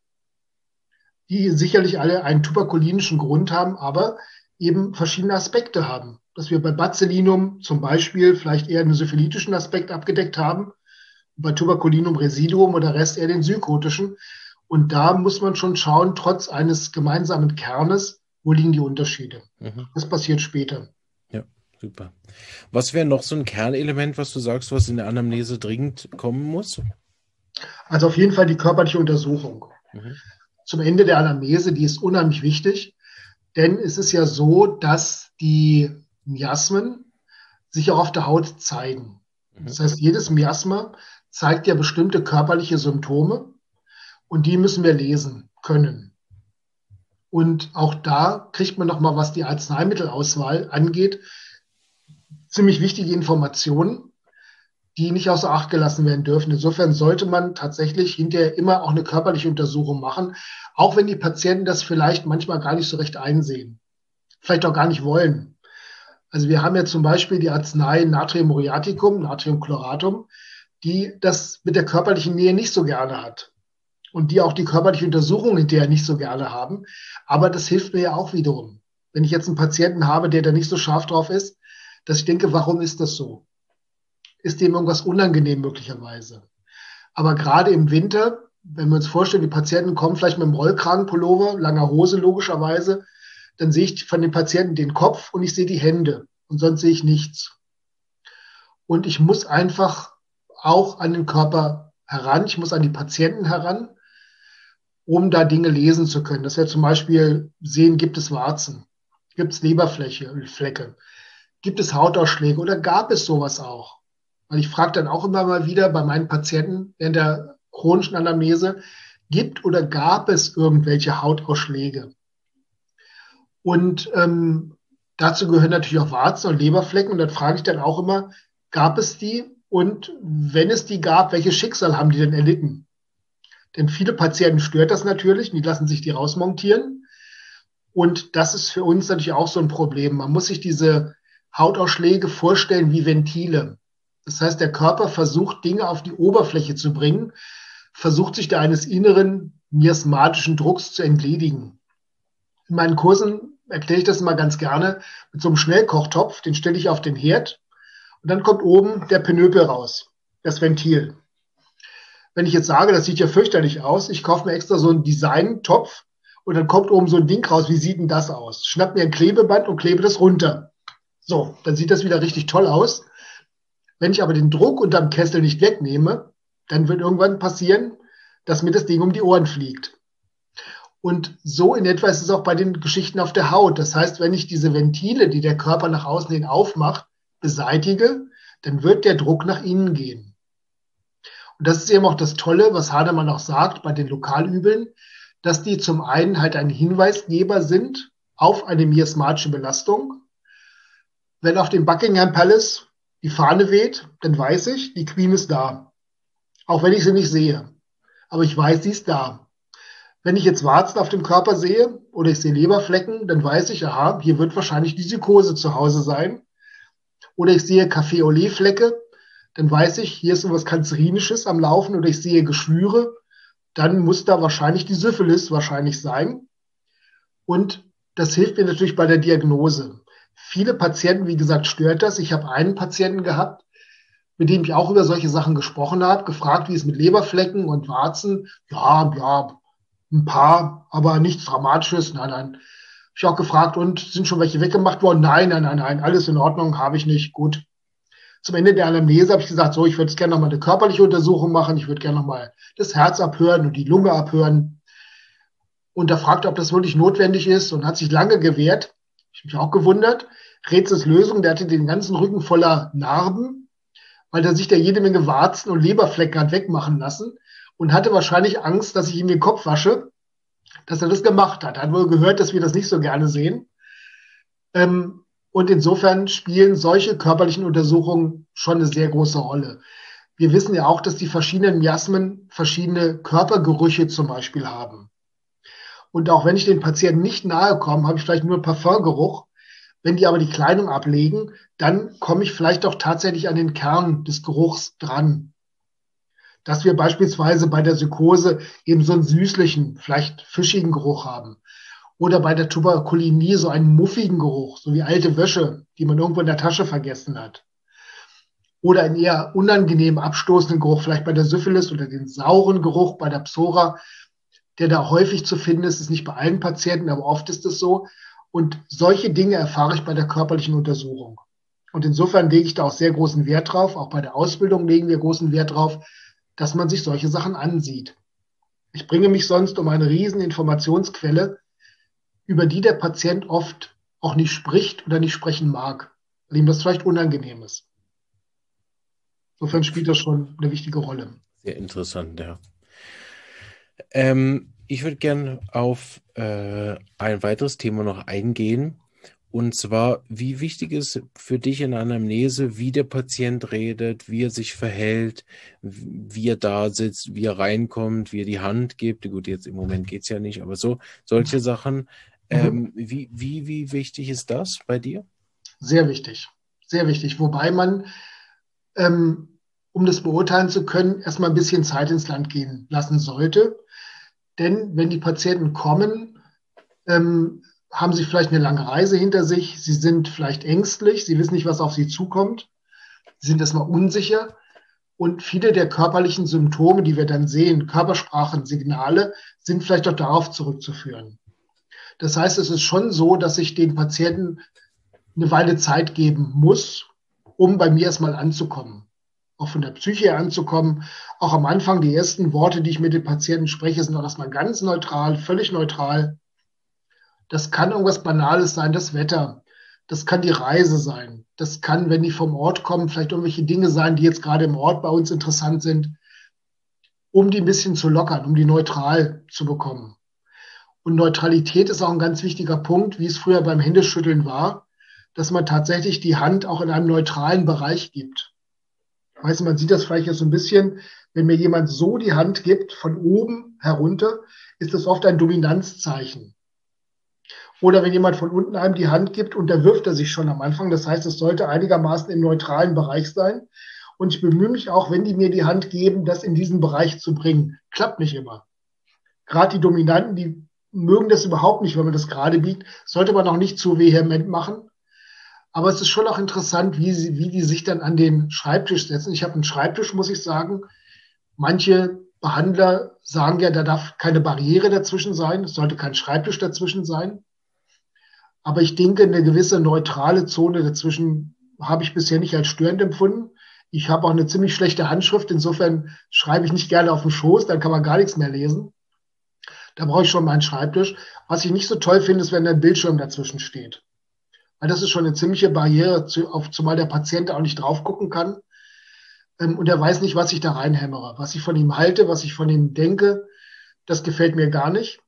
die sicherlich alle einen tuberkulinischen Grund haben, aber eben verschiedene Aspekte haben. Dass wir bei Bacilinum zum Beispiel vielleicht eher einen syphilitischen Aspekt abgedeckt haben, bei Tuberculinum residuum oder Rest eher den psychotischen. Und da muss man schon schauen, trotz eines gemeinsamen Kernes, wo liegen die Unterschiede. Mhm. Das passiert später. Ja, super. Was wäre noch so ein Kernelement, was du sagst, was in der Anamnese dringend kommen muss? Also auf jeden Fall die körperliche Untersuchung. Mhm. Zum Ende der Anamnese, die ist unheimlich wichtig, denn es ist ja so, dass die Miasmen sich auch auf der Haut zeigen. Mhm. Das heißt, jedes Miasma zeigt ja bestimmte körperliche Symptome und die müssen wir lesen können. Und auch da kriegt man nochmal, was die Arzneimittelauswahl angeht, ziemlich wichtige Informationen, die nicht außer Acht gelassen werden dürfen. Insofern sollte man tatsächlich hinterher immer auch eine körperliche Untersuchung machen, auch wenn die Patienten das vielleicht manchmal gar nicht so recht einsehen, vielleicht auch gar nicht wollen. Also wir haben ja zum Beispiel die Arznei Natrium muriaticum, Natriumchloratum, die das mit der körperlichen Nähe nicht so gerne hat und die auch die körperliche Untersuchung hinterher nicht so gerne haben. Aber das hilft mir ja auch wiederum. Wenn ich jetzt einen Patienten habe, der da nicht so scharf drauf ist, dass ich denke, warum ist das so? Ist dem irgendwas unangenehm möglicherweise? Aber gerade im Winter, wenn wir uns vorstellen, die Patienten kommen vielleicht mit einem Rollkragenpullover, langer Hose logischerweise, dann sehe ich von den Patienten den Kopf und ich sehe die Hände und sonst sehe ich nichts. Und ich muss einfach auch an den Körper heran, ich muss an die Patienten heran, um da Dinge lesen zu können. Dass wir zum Beispiel sehen, gibt es Warzen, gibt es Leberfläche, Flecke, gibt es Hautausschläge oder gab es sowas auch? Weil ich frage dann auch immer mal wieder bei meinen Patienten während der chronischen Anamnese, gibt oder gab es irgendwelche Hautausschläge? Und ähm, dazu gehören natürlich auch Warzen und Leberflecken. Und dann frage ich dann auch immer, gab es die? Und wenn es die gab, welches Schicksal haben die denn erlitten? Denn viele Patienten stört das natürlich, die lassen sich die rausmontieren. Und das ist für uns natürlich auch so ein Problem. Man muss sich diese Hautausschläge vorstellen wie Ventile. Das heißt, der Körper versucht, Dinge auf die Oberfläche zu bringen, versucht sich da eines inneren miasmatischen Drucks zu entledigen. In meinen Kursen erkläre ich das immer ganz gerne mit so einem Schnellkochtopf, den stelle ich auf den Herd und dann kommt oben der Penöpel raus, das Ventil. Wenn ich jetzt sage, das sieht ja fürchterlich aus, ich kaufe mir extra so einen Design-Topf und dann kommt oben so ein Ding raus, wie sieht denn das aus? Schnapp mir ein Klebeband und klebe das runter. So, dann sieht das wieder richtig toll aus. Wenn ich aber den Druck unterm Kessel nicht wegnehme, dann wird irgendwann passieren, dass mir das Ding um die Ohren fliegt. Und so in etwa ist es auch bei den Geschichten auf der Haut. Das heißt, wenn ich diese Ventile, die der Körper nach außen hin aufmacht, beseitige, dann wird der Druck nach innen gehen. Und das ist eben auch das Tolle, was Hahnemann auch sagt bei den Lokalübeln, dass die zum einen halt ein Hinweisgeber sind auf eine miasmatische Belastung. Wenn auf dem Buckingham Palace die Fahne weht, dann weiß ich, die Queen ist da. Auch wenn ich sie nicht sehe. Aber ich weiß, sie ist da. Wenn ich jetzt Warzen auf dem Körper sehe oder ich sehe Leberflecken, dann weiß ich, aha, hier wird wahrscheinlich die Psychose zu Hause sein. Oder ich sehe Café-au-lait-Flecke, dann weiß ich, hier ist etwas Kanzerinisches am Laufen. Oder ich sehe Geschwüre, dann muss da wahrscheinlich die Syphilis wahrscheinlich sein. Und das hilft mir natürlich bei der Diagnose. Viele Patienten, wie gesagt, stört das. Ich habe einen Patienten gehabt, mit dem ich auch über solche Sachen gesprochen habe, gefragt, wie es mit Leberflecken und Warzen, ja, ja, ein paar, aber nichts Dramatisches, nein, nein. Ich habe auch gefragt, und sind schon welche weggemacht worden? Nein, nein, nein, nein, alles in Ordnung, habe ich nicht, gut. Zum Ende der Anamnese habe ich gesagt, so, ich würde jetzt gerne nochmal eine körperliche Untersuchung machen, ich würde gerne nochmal das Herz abhören und die Lunge abhören. Und da fragte, ob das wirklich notwendig ist und hat sich lange gewehrt. Ich habe mich auch gewundert. Rätselslösung, der hatte den ganzen Rücken voller Narben, weil er sich da jede Menge Warzen und Leberflecken hat wegmachen lassen und hatte wahrscheinlich Angst, dass ich ihm den Kopf wasche, dass er das gemacht hat. Er hat wohl gehört, dass wir das nicht so gerne sehen. Ähm, und insofern spielen solche körperlichen Untersuchungen schon eine sehr große Rolle. Wir wissen ja auch, dass die verschiedenen Miasmen verschiedene Körpergerüche zum Beispiel haben. Und auch wenn ich den Patienten nicht nahe komme, habe ich vielleicht nur Parfumgeruch. Wenn die aber die Kleidung ablegen, dann komme ich vielleicht auch tatsächlich an den Kern des Geruchs dran. Dass wir beispielsweise bei der Psychose eben so einen süßlichen, vielleicht fischigen Geruch haben. Oder bei der Tuberkulinie so einen muffigen Geruch, so wie alte Wäsche, die man irgendwo in der Tasche vergessen hat. Oder einen eher unangenehm abstoßenden Geruch, vielleicht bei der Syphilis oder den sauren Geruch bei der Psora, der da häufig zu finden ist, ist nicht bei allen Patienten, aber oft ist es so. Und solche Dinge erfahre ich bei der körperlichen Untersuchung. Und insofern lege ich da auch sehr großen Wert drauf, auch bei der Ausbildung legen wir großen Wert drauf, dass man sich solche Sachen ansieht. Ich bringe mich sonst um eine riesen Informationsquelle, über die der Patient oft auch nicht spricht oder nicht sprechen mag, weil ihm das vielleicht unangenehm ist. Insofern spielt das schon eine wichtige Rolle. Sehr interessant, ja. Ähm, ich würde gerne auf äh, ein weiteres Thema noch eingehen. Und zwar, wie wichtig ist für dich in der Anamnese, wie der Patient redet, wie er sich verhält, wie er da sitzt, wie er reinkommt, wie er die Hand gibt. Gut, jetzt im Moment geht's ja nicht, aber so, solche Sachen. Ähm, mhm. wie, wie, wie wichtig ist das bei dir? Sehr wichtig, sehr wichtig. Wobei man, ähm, um das beurteilen zu können, erstmal ein bisschen Zeit ins Land gehen lassen sollte. Denn wenn die Patienten kommen, ähm, haben sie vielleicht eine lange Reise hinter sich, sie sind vielleicht ängstlich, sie wissen nicht, was auf sie zukommt, sie sind erstmal unsicher Und viele der körperlichen Symptome, die wir dann sehen, Körpersprachensignale, sind vielleicht auch darauf zurückzuführen. Das heißt, es ist schon so, dass ich den Patienten eine Weile Zeit geben muss, um bei mir erstmal anzukommen. Auch von der Psyche her anzukommen. Auch am Anfang, die ersten Worte, die ich mit den Patienten spreche, sind auch erstmal ganz neutral, völlig neutral. Das kann irgendwas Banales sein, das Wetter. Das kann die Reise sein. Das kann, wenn die vom Ort kommen, vielleicht irgendwelche Dinge sein, die jetzt gerade im Ort bei uns interessant sind, um die ein bisschen zu lockern, um die neutral zu bekommen. Und Neutralität ist auch ein ganz wichtiger Punkt, wie es früher beim Händeschütteln war, dass man tatsächlich die Hand auch in einem neutralen Bereich gibt. Weißt du, man sieht das vielleicht jetzt so ein bisschen, wenn mir jemand so die Hand gibt, von oben herunter, ist das oft ein Dominanzzeichen. Oder wenn jemand von unten einem die Hand gibt, unterwirft er sich schon am Anfang. Das heißt, es sollte einigermaßen im neutralen Bereich sein. Und ich bemühe mich auch, wenn die mir die Hand geben, das in diesen Bereich zu bringen. Klappt nicht immer. Gerade die Dominanten, die mögen das überhaupt nicht, wenn man das gerade biegt. Sollte man auch nicht zu vehement machen. Aber es ist schon auch interessant, wie, sie, wie die sich dann an den Schreibtisch setzen. Ich habe einen Schreibtisch, muss ich sagen. Manche Behandler sagen ja, da darf keine Barriere dazwischen sein. Es sollte kein Schreibtisch dazwischen sein. Aber ich denke, eine gewisse neutrale Zone dazwischen habe ich bisher nicht als störend empfunden. Ich habe auch eine ziemlich schlechte Handschrift. Insofern schreibe ich nicht gerne auf den Schoß, dann kann man gar nichts mehr lesen. Da brauche ich schon meinen Schreibtisch. Was ich nicht so toll finde, ist, wenn ein Bildschirm dazwischen steht. Weil das ist schon eine ziemliche Barriere, zumal der Patient auch nicht drauf gucken kann. Und er weiß nicht, was ich da reinhämmere. Was ich von ihm halte, was ich von ihm denke, das gefällt mir gar nicht.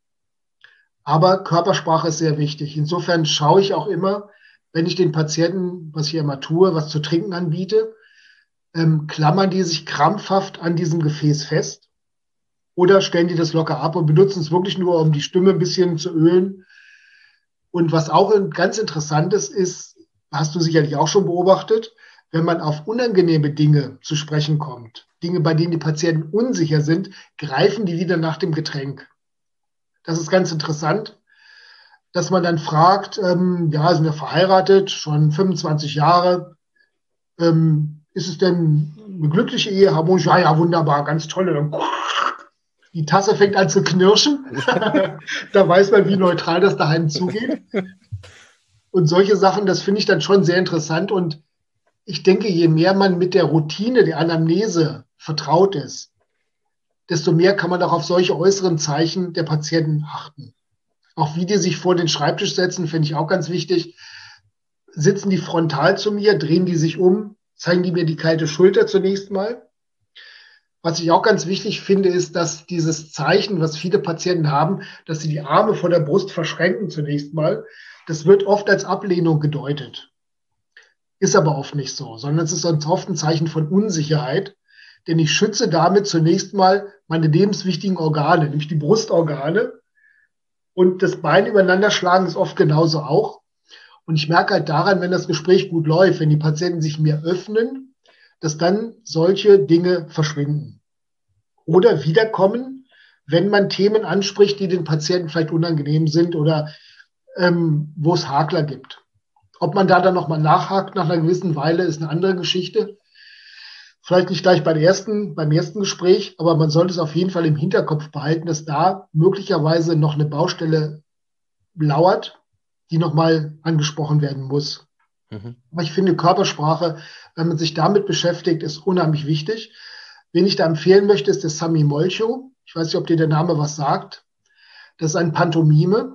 Aber Körpersprache ist sehr wichtig. Insofern schaue ich auch immer, wenn ich den Patienten, was ich immer tue, was zu trinken anbiete, ähm, klammern die sich krampfhaft an diesem Gefäß fest oder stellen die das locker ab und benutzen es wirklich nur, um die Stimme ein bisschen zu ölen. Und was auch ganz interessant ist, ist, hast du sicherlich auch schon beobachtet, wenn man auf unangenehme Dinge zu sprechen kommt, Dinge, bei denen die Patienten unsicher sind, greifen die wieder nach dem Getränk. Das ist ganz interessant, dass man dann fragt, ähm, ja, sind wir verheiratet, schon fünfundzwanzig Jahre, ähm, ist es denn eine glückliche Ehe, harmonisch? Ja, ja, wunderbar, ganz toll. Dann, die Tasse fängt an zu knirschen, da weiß man, wie neutral das daheim zugeht. Und solche Sachen, das finde ich dann schon sehr interessant und ich denke, je mehr man mit der Routine der Anamnese vertraut ist, desto mehr kann man auch auf solche äußeren Zeichen der Patienten achten. Auch wie die sich vor den Schreibtisch setzen, finde ich auch ganz wichtig. Sitzen die frontal zu mir, drehen die sich um, zeigen die mir die kalte Schulter zunächst mal. Was ich auch ganz wichtig finde, ist, dass dieses Zeichen, was viele Patienten haben, dass sie die Arme vor der Brust verschränken zunächst mal, das wird oft als Ablehnung gedeutet. Ist aber oft nicht so, sondern es ist oft ein Zeichen von Unsicherheit. Denn ich schütze damit zunächst mal meine lebenswichtigen Organe, nämlich die Brustorgane. Und das Bein übereinander schlagen ist oft genauso auch. Und ich merke halt daran, wenn das Gespräch gut läuft, wenn die Patienten sich mir öffnen, dass dann solche Dinge verschwinden. Oder wiederkommen, wenn man Themen anspricht, die den Patienten vielleicht unangenehm sind oder ähm, wo es Hakler gibt. Ob man da dann nochmal nachhakt nach einer gewissen Weile, ist eine andere Geschichte. Vielleicht nicht gleich beim ersten, beim ersten Gespräch, aber man sollte es auf jeden Fall im Hinterkopf behalten, dass da möglicherweise noch eine Baustelle lauert, die nochmal angesprochen werden muss. Mhm. Aber ich finde, Körpersprache, wenn man sich damit beschäftigt, ist unheimlich wichtig. Wen ich da empfehlen möchte, ist der Sami Molcho. Ich weiß nicht, ob dir der Name was sagt. Das ist ein Pantomime,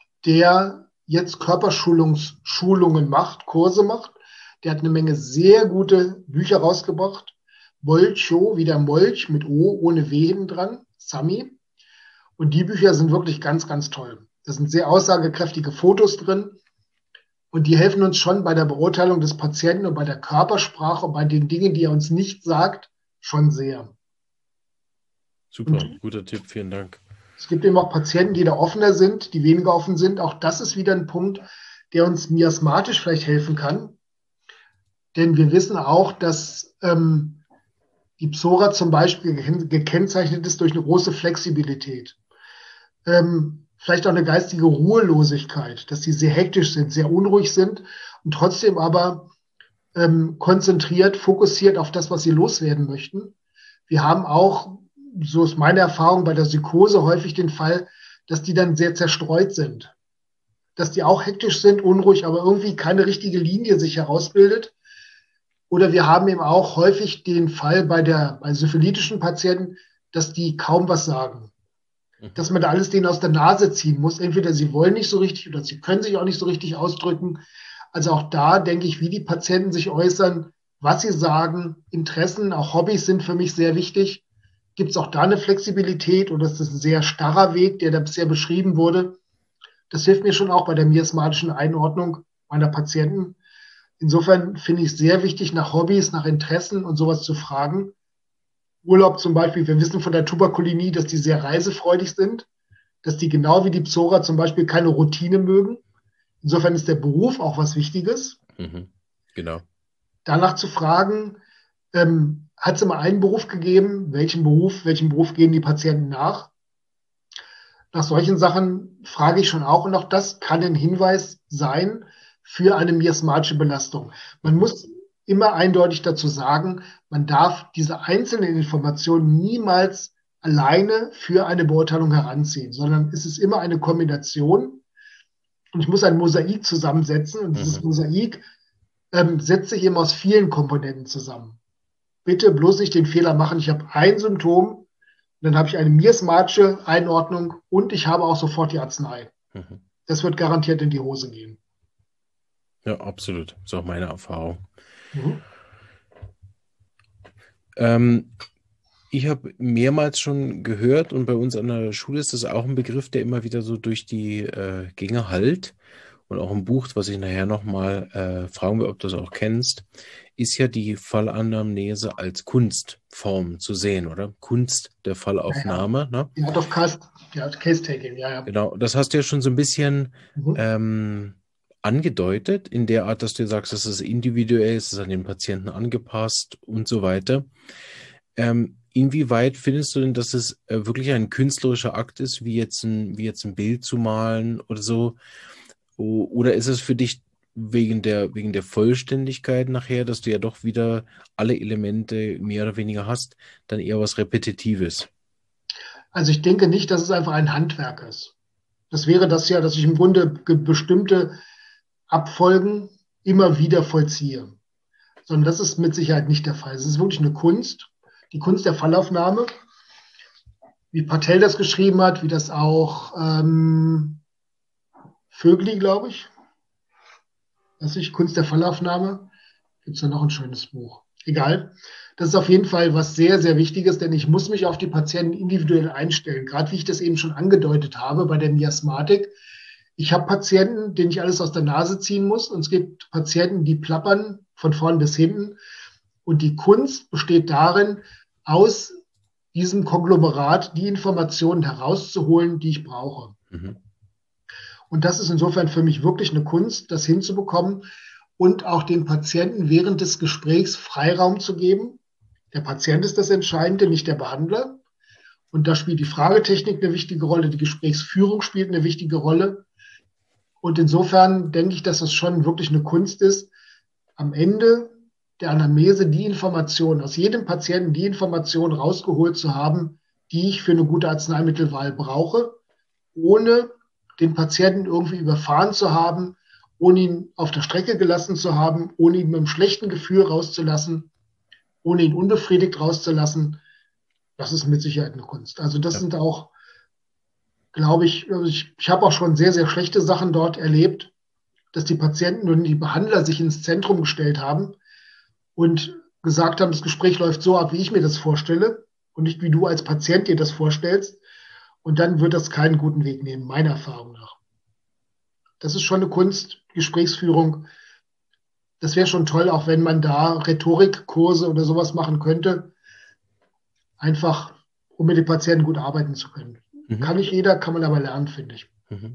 der jetzt Körperschulungen macht, Kurse macht. Der hat eine Menge sehr gute Bücher rausgebracht. Molcho, wie der Molch mit O, ohne W hinten dran, Sami. Und die Bücher sind wirklich ganz, ganz toll. Da sind sehr aussagekräftige Fotos drin. Und die helfen uns schon bei der Beurteilung des Patienten und bei der Körpersprache und bei den Dingen, die er uns nicht sagt, schon sehr. Super, und guter Tipp, vielen Dank. Es gibt eben auch Patienten, die da offener sind, die weniger offen sind. Auch das ist wieder ein Punkt, der uns miasmatisch vielleicht helfen kann. Denn wir wissen auch, dass ähm, die Psora zum Beispiel gekennzeichnet ist durch eine große Flexibilität. Ähm, vielleicht auch eine geistige Ruhelosigkeit, dass sie sehr hektisch sind, sehr unruhig sind und trotzdem aber ähm, konzentriert, fokussiert auf das, was sie loswerden möchten. Wir haben auch, so ist meine Erfahrung bei der Psychose, häufig den Fall, dass die dann sehr zerstreut sind. Dass die auch hektisch sind, unruhig, aber irgendwie keine richtige Linie sich herausbildet. Oder wir haben eben auch häufig den Fall bei der bei syphilitischen Patienten, dass die kaum was sagen. Dass man da alles denen aus der Nase ziehen muss. Entweder sie wollen nicht so richtig oder sie können sich auch nicht so richtig ausdrücken. Also auch da denke ich, wie die Patienten sich äußern, was sie sagen, Interessen, auch Hobbys sind für mich sehr wichtig. Gibt es auch da eine Flexibilität oder ist das ein sehr starrer Weg, der da bisher beschrieben wurde? Das hilft mir schon auch bei der miasmatischen Einordnung meiner Patienten. Insofern finde ich es sehr wichtig, nach Hobbys, nach Interessen und sowas zu fragen. Urlaub zum Beispiel, wir wissen von der Tuberkulinie, dass die sehr reisefreudig sind, dass die genau wie die Psora zum Beispiel keine Routine mögen. Insofern ist der Beruf auch was Wichtiges. Mhm. Genau. Danach zu fragen, ähm, hat es immer einen Beruf gegeben? Welchen Beruf, welchen Beruf gehen die Patienten nach? Nach solchen Sachen frage ich schon auch. Und auch das kann ein Hinweis sein für eine miasmatische Belastung. Man muss immer eindeutig dazu sagen, man darf diese einzelnen Informationen niemals alleine für eine Beurteilung heranziehen, sondern es ist immer eine Kombination. Und ich muss ein Mosaik zusammensetzen. Und dieses Mhm. Mosaik ähm, setzt sich eben aus vielen Komponenten zusammen. Bitte bloß nicht den Fehler machen, ich habe ein Symptom, dann habe ich eine miasmatische Einordnung und ich habe auch sofort die Arznei. Mhm. Das wird garantiert in die Hose gehen. Ja, absolut. Das ist auch meine Erfahrung. Mhm. Ähm, ich habe mehrmals schon gehört und bei uns an der Schule ist das auch ein Begriff, der immer wieder so durch die äh, Gänge hallt und auch ein Buch, was ich nachher nochmal äh, fragen will, ob du das auch kennst, ist ja die Fallanamnese als Kunstform zu sehen, oder? Kunst der Ja, ja. Fallaufnahme, ne? Die Art of Case, die Art Case-Taking, ja, ja. Genau, das hast du ja schon so ein bisschen Mhm. ähm, angedeutet, in der Art, dass du sagst, dass es individuell ist, es ist an den Patienten angepasst und so weiter. Ähm, inwieweit findest du denn, dass es äh, wirklich ein künstlerischer Akt ist, wie jetzt ein, wie jetzt ein Bild zu malen oder so? O- Oder ist es für dich wegen der, wegen der Vollständigkeit nachher, dass du ja doch wieder alle Elemente mehr oder weniger hast, dann eher was Repetitives? Also ich denke nicht, dass es einfach ein Handwerk ist. Das wäre das ja, dass ich im Grunde ge- bestimmte Abfolgen immer wieder vollziehe. Sondern das ist mit Sicherheit nicht der Fall. Es ist wirklich eine Kunst, die Kunst der Fallaufnahme, wie Patel das geschrieben hat, wie das auch ähm, Vögli, glaube ich, weiß ich, Kunst der Fallaufnahme. Gibt es da noch ein schönes Buch? Egal. Das ist auf jeden Fall was sehr, sehr Wichtiges, denn ich muss mich auf die Patienten individuell einstellen. Gerade wie ich das eben schon angedeutet habe bei der Miasmatik. Ich habe Patienten, denen ich alles aus der Nase ziehen muss. Und es gibt Patienten, die plappern von vorn bis hinten. Und die Kunst besteht darin, aus diesem Konglomerat die Informationen herauszuholen, die ich brauche. Mhm. Und das ist insofern für mich wirklich eine Kunst, das hinzubekommen und auch den Patienten während des Gesprächs Freiraum zu geben. Der Patient ist das Entscheidende, nicht der Behandler. Und da spielt die Fragetechnik eine wichtige Rolle, die Gesprächsführung spielt eine wichtige Rolle. Und insofern denke ich, dass das schon wirklich eine Kunst ist, am Ende der Anamnese die Informationen aus jedem Patienten, die Informationen rausgeholt zu haben, die ich für eine gute Arzneimittelwahl brauche, ohne den Patienten irgendwie überfahren zu haben, ohne ihn auf der Strecke gelassen zu haben, ohne ihn mit einem schlechten Gefühl rauszulassen, ohne ihn unbefriedigt rauszulassen. Das ist mit Sicherheit eine Kunst. Also das Ja. sind auch, glaube ich, also ich, ich habe auch schon sehr, sehr schlechte Sachen dort erlebt, dass die Patienten und die Behandler sich ins Zentrum gestellt haben und gesagt haben, das Gespräch läuft so ab, wie ich mir das vorstelle und nicht wie du als Patient dir das vorstellst. Und dann wird das keinen guten Weg nehmen, meiner Erfahrung nach. Das ist schon eine Kunst, Gesprächsführung. Das wäre schon toll, auch wenn man da Rhetorikkurse oder sowas machen könnte, einfach um mit den Patienten gut arbeiten zu können. Mhm. Kann nicht jeder, kann man aber lernen, finde ich. Mhm.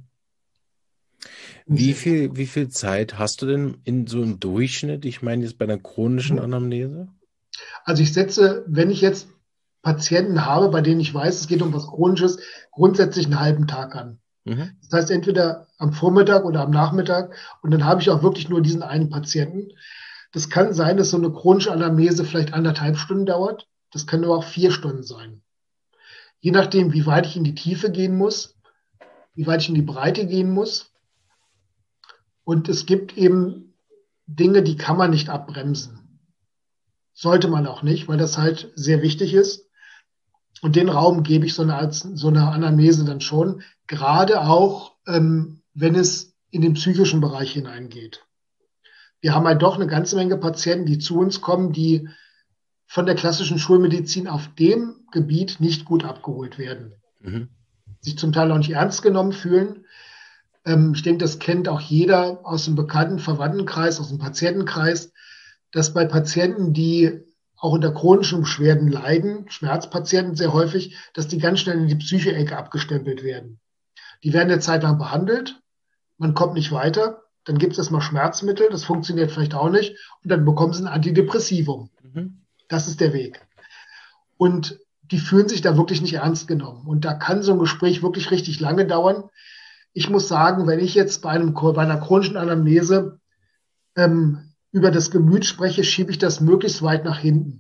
Wie viel, wie viel Zeit hast du denn in so einem Durchschnitt? Ich meine jetzt bei einer chronischen Anamnese? Also ich setze, wenn ich jetzt Patienten habe, bei denen ich weiß, es geht um was Chronisches, grundsätzlich einen halben Tag an. Mhm. Das heißt entweder am Vormittag oder am Nachmittag und dann habe ich auch wirklich nur diesen einen Patienten. Das kann sein, dass so eine chronische Anamnese vielleicht anderthalb Stunden dauert. Das können aber auch vier Stunden sein. Je nachdem, wie weit ich in die Tiefe gehen muss, wie weit ich in die Breite gehen muss. Und es gibt eben Dinge, die kann man nicht abbremsen. Sollte man auch nicht, weil das halt sehr wichtig ist. Und den Raum gebe ich so eine, als, so eine Anamnese dann schon, gerade auch, ähm, wenn es in den psychischen Bereich hineingeht. Wir haben halt doch eine ganze Menge Patienten, die zu uns kommen, die von der klassischen Schulmedizin auf dem Gebiet nicht gut abgeholt werden. Mhm. Sich zum Teil auch nicht ernst genommen fühlen. Ähm, ich denke, das kennt auch jeder aus dem bekannten Verwandtenkreis, aus dem Patientenkreis, dass bei Patienten, die auch unter chronischen Beschwerden leiden, Schmerzpatienten sehr häufig, dass die ganz schnell in die Psyche-Ecke abgestempelt werden. Die werden eine Zeit lang behandelt, man kommt nicht weiter, dann gibt es erstmal Schmerzmittel, das funktioniert vielleicht auch nicht, und dann bekommen sie ein Antidepressivum. Mhm. Das ist der Weg. Und die fühlen sich da wirklich nicht ernst genommen. Und da kann so ein Gespräch wirklich richtig lange dauern. Ich muss sagen, wenn ich jetzt bei, einem, bei einer chronischen Anamnese ähm, über das Gemüt spreche, schiebe ich das möglichst weit nach hinten.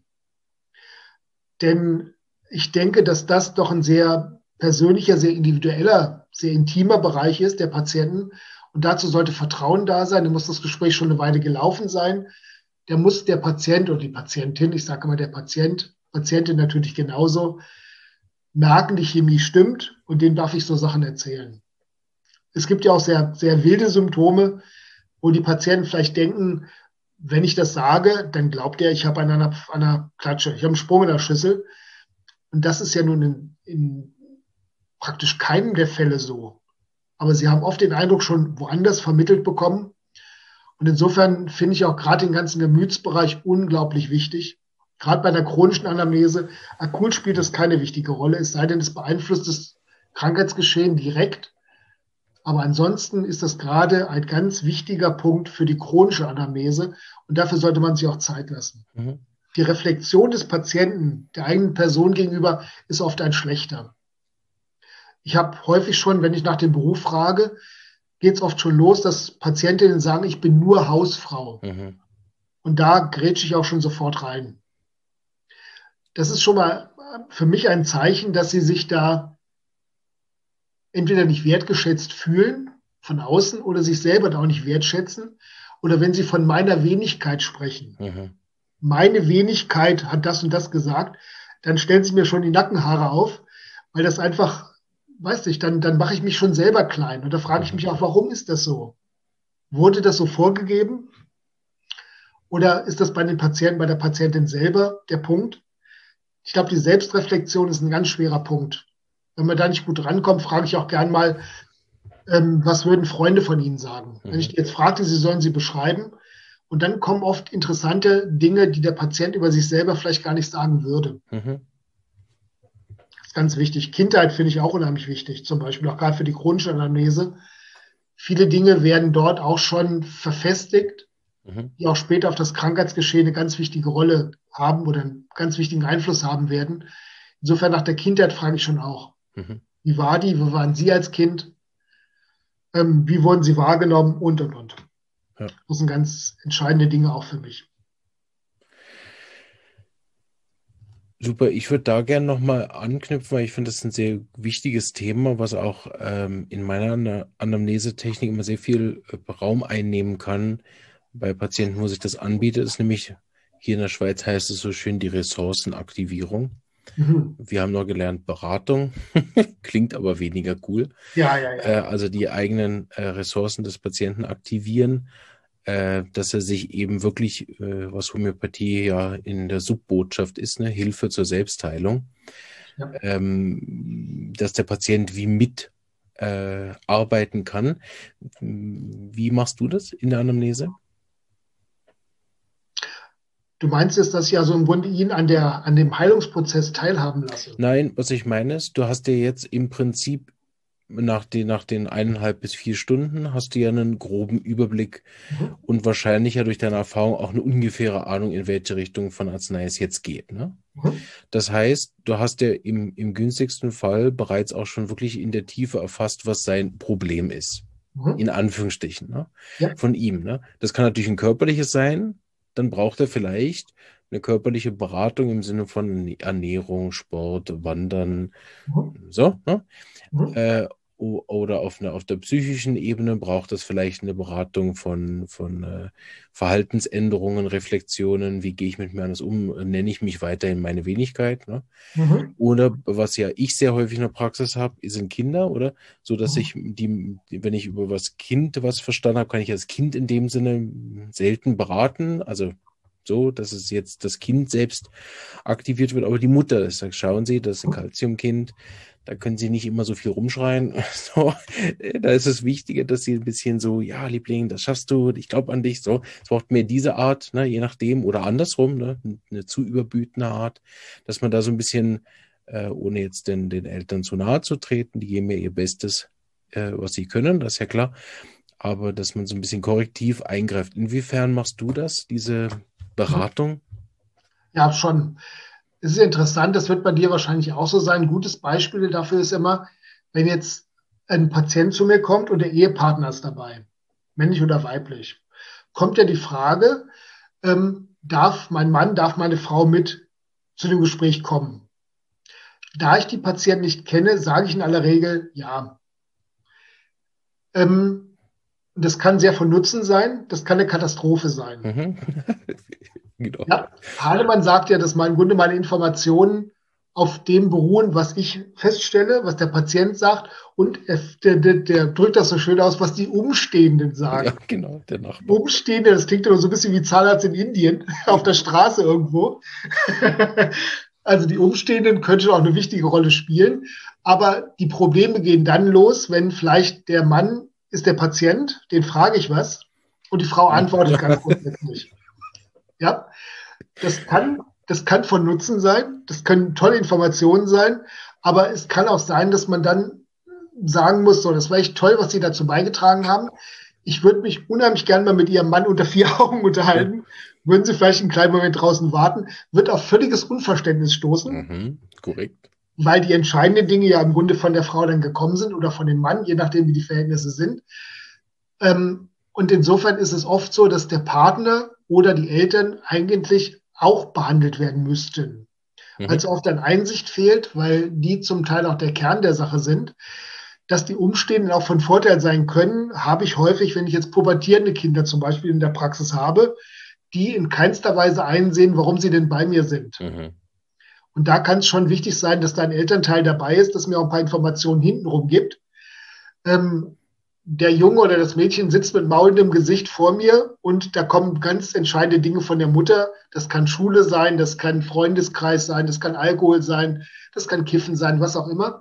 Denn ich denke, dass das doch ein sehr persönlicher, sehr individueller, sehr intimer Bereich ist der Patienten. Und dazu sollte Vertrauen da sein. Da muss das Gespräch schon eine Weile gelaufen sein. Da muss der Patient oder die Patientin, ich sage immer der Patient, Patientin natürlich genauso, merken, die Chemie stimmt, und denen darf ich so Sachen erzählen. Es gibt ja auch sehr, sehr wilde Symptome, wo die Patienten vielleicht denken, wenn ich das sage, dann glaubt er, ich habe an einer, an einer Klatsche, ich habe einen Sprung in der Schüssel. Und das ist ja nun in, in praktisch keinem der Fälle so. Aber sie haben oft den Eindruck schon woanders vermittelt bekommen. Und insofern finde ich auch gerade den ganzen Gemütsbereich unglaublich wichtig. Gerade bei der chronischen Anamnese. Akut spielt das keine wichtige Rolle, es sei denn, es beeinflusst das Krankheitsgeschehen direkt. Aber ansonsten ist das gerade ein ganz wichtiger Punkt für die chronische Anamnese. Und dafür sollte man sich auch Zeit lassen. Mhm. Die Reflexion des Patienten, der eigenen Person gegenüber, ist oft ein schlechter. Ich habe häufig schon, wenn ich nach dem Beruf frage, geht es oft schon los, dass Patientinnen sagen, ich bin nur Hausfrau. Mhm. Und da grätsche ich auch schon sofort rein. Das ist schon mal für mich ein Zeichen, dass sie sich da entweder nicht wertgeschätzt fühlen von außen oder sich selber da auch nicht wertschätzen. Oder wenn sie von meiner Wenigkeit sprechen. Mhm. Meine Wenigkeit hat das und das gesagt, dann stellen sich mir schon die Nackenhaare auf, weil das einfach, weiß ich, dann, dann mache ich mich schon selber klein. Und da frage ich mich auch, warum ist das so? Wurde das so vorgegeben? Oder ist das bei den Patienten, bei der Patientin selber der Punkt? Ich glaube, die Selbstreflexion ist ein ganz schwerer Punkt. Wenn man da nicht gut rankommt, frage ich auch gern mal, ähm, was würden Freunde von Ihnen sagen? Mhm. Wenn ich die jetzt fragte, sie sollen sie beschreiben. Und dann kommen oft interessante Dinge, die der Patient über sich selber vielleicht gar nicht sagen würde. Mhm. Das ist ganz wichtig. Kindheit finde ich auch unheimlich wichtig, zum Beispiel auch gerade für die chronische Anamnese. Viele Dinge werden dort auch schon verfestigt, mhm. die auch später auf das Krankheitsgeschehen eine ganz wichtige Rolle haben oder einen ganz wichtigen Einfluss haben werden. Insofern nach der Kindheit frage ich schon auch, mhm. wie war die, wo waren Sie als Kind, ähm, wie wurden Sie wahrgenommen und, und, und. Ja. Das sind ganz entscheidende Dinge auch für mich. Super, ich würde da gerne nochmal anknüpfen, weil ich finde, das ist ein sehr wichtiges Thema, was auch ähm, in meiner Anamnesetechnik immer sehr viel äh, Raum einnehmen kann bei Patienten, wo sich das anbietet. Das ist nämlich, hier in der Schweiz heißt es so schön, die Ressourcenaktivierung. Mhm. Wir haben noch gelernt Beratung, klingt aber weniger cool. Ja, ja, ja. Äh, also die eigenen äh, Ressourcen des Patienten aktivieren, äh, dass er sich eben wirklich, äh, was Homöopathie ja in der Subbotschaft ist, ne, Hilfe zur Selbstheilung, ja. ähm, dass der Patient wie mit äh, arbeiten kann. Wie machst du das in der Anamnese? Du meinst jetzt, dass ich also im Grunde ihn an, der, an dem Heilungsprozess teilhaben lasse? Nein, was ich meine ist, du hast dir jetzt im Prinzip nach den, nach den eineinhalb bis vier Stunden hast du ja einen groben Überblick mhm. und wahrscheinlich ja durch deine Erfahrung auch eine ungefähre Ahnung, in welche Richtung von Arznei es jetzt geht. Ne? Mhm. Das heißt, du hast ja im, im günstigsten Fall bereits auch schon wirklich in der Tiefe erfasst, was sein Problem ist. Mhm. In Anführungsstrichen. Ne? Ja. Von ihm. Ne? Das kann natürlich ein körperliches sein. dann braucht er vielleicht eine körperliche Beratung im Sinne von Ernährung, Sport, Wandern, Mhm. so, ne? Mhm. Äh, o- oder auf einer, auf der psychischen Ebene braucht es vielleicht eine Beratung von, von äh, Verhaltensänderungen, Reflexionen, wie gehe ich mit mir anders um, nenne ich mich weiterhin meine Wenigkeit, ne? Mhm. Oder was ja ich sehr häufig in der Praxis habe, sind Kinder, oder? So dass Mhm. ich die, wenn ich über was Kind was verstanden habe, kann ich das Kind in dem Sinne selten beraten. Also so, dass es jetzt das Kind selbst aktiviert wird, aber die Mutter, das sagt, schauen Sie, das ist ein Calciumkind, da können Sie nicht immer so viel rumschreien. So, da ist es wichtiger, dass Sie ein bisschen so, ja, Liebling, das schaffst du, ich glaube an dich. So, es braucht mehr diese Art, ne, je nachdem, oder andersrum, ne, eine zu überbütende Art, dass man da so ein bisschen, äh, ohne jetzt den, den Eltern zu nahe zu treten, die geben ja ihr Bestes, äh, was sie können, das ist ja klar, aber dass man so ein bisschen korrektiv eingreift. Inwiefern machst du das, diese Mhm. Beratung? Ja, schon. Es ist interessant, das wird bei dir wahrscheinlich auch so sein. Ein gutes Beispiel dafür ist immer, wenn jetzt ein Patient zu mir kommt und der Ehepartner ist dabei, männlich oder weiblich, kommt ja die Frage, ähm, darf mein Mann, darf meine Frau mit zu dem Gespräch kommen? Da ich die Patienten nicht kenne, sage ich in aller Regel ja. Ähm, das kann sehr von Nutzen sein, das kann eine Katastrophe sein. Mhm. Genau. Ja, Hahnemann sagt ja, dass mal im Grunde meine Informationen auf dem beruhen, was ich feststelle, was der Patient sagt und er, der, der, der drückt das so schön aus, was die Umstehenden Ja, sagen. genau, der Die Nachbar. Umstehenden, das klingt immer so ein bisschen wie Zahnarzt in Indien, auf der Straße irgendwo. Also die Umstehenden könnten auch eine wichtige Rolle spielen, aber die Probleme gehen dann los, wenn vielleicht der Mann ist der Patient, den frage ich was und die Frau antwortet ganz grundsätzlich. Ja, das kann, das kann von Nutzen sein, das können tolle Informationen sein, aber es kann auch sein, dass man dann sagen muss, so, das war echt toll, was Sie dazu beigetragen haben. Ich würde mich unheimlich gerne mal mit Ihrem Mann unter vier Augen unterhalten. Würden Sie vielleicht einen kleinen Moment draußen warten? Wird auf völliges Unverständnis stoßen, Mhm, korrekt. weil die entscheidenden Dinge ja im Grunde von der Frau dann gekommen sind oder von dem Mann, je nachdem, wie die Verhältnisse sind. Ähm, und insofern ist es oft so, dass der Partner oder die Eltern eigentlich auch behandelt werden müssten. Mhm. Also oft dann Einsicht fehlt, weil die zum Teil auch der Kern der Sache sind. Dass die Umstehenden auch von Vorteil sein können, habe ich häufig, wenn ich jetzt pubertierende Kinder zum Beispiel in der Praxis habe, die in keinster Weise einsehen, warum sie denn bei mir sind. Mhm. Und da kann es schon wichtig sein, dass da ein Elternteil dabei ist, das mir auch ein paar Informationen hintenrum gibt. Ähm, der Junge oder das Mädchen sitzt mit maulendem Gesicht vor mir und da kommen ganz entscheidende Dinge von der Mutter. Das kann Schule sein, das kann Freundeskreis sein, das kann Alkohol sein, das kann Kiffen sein, was auch immer.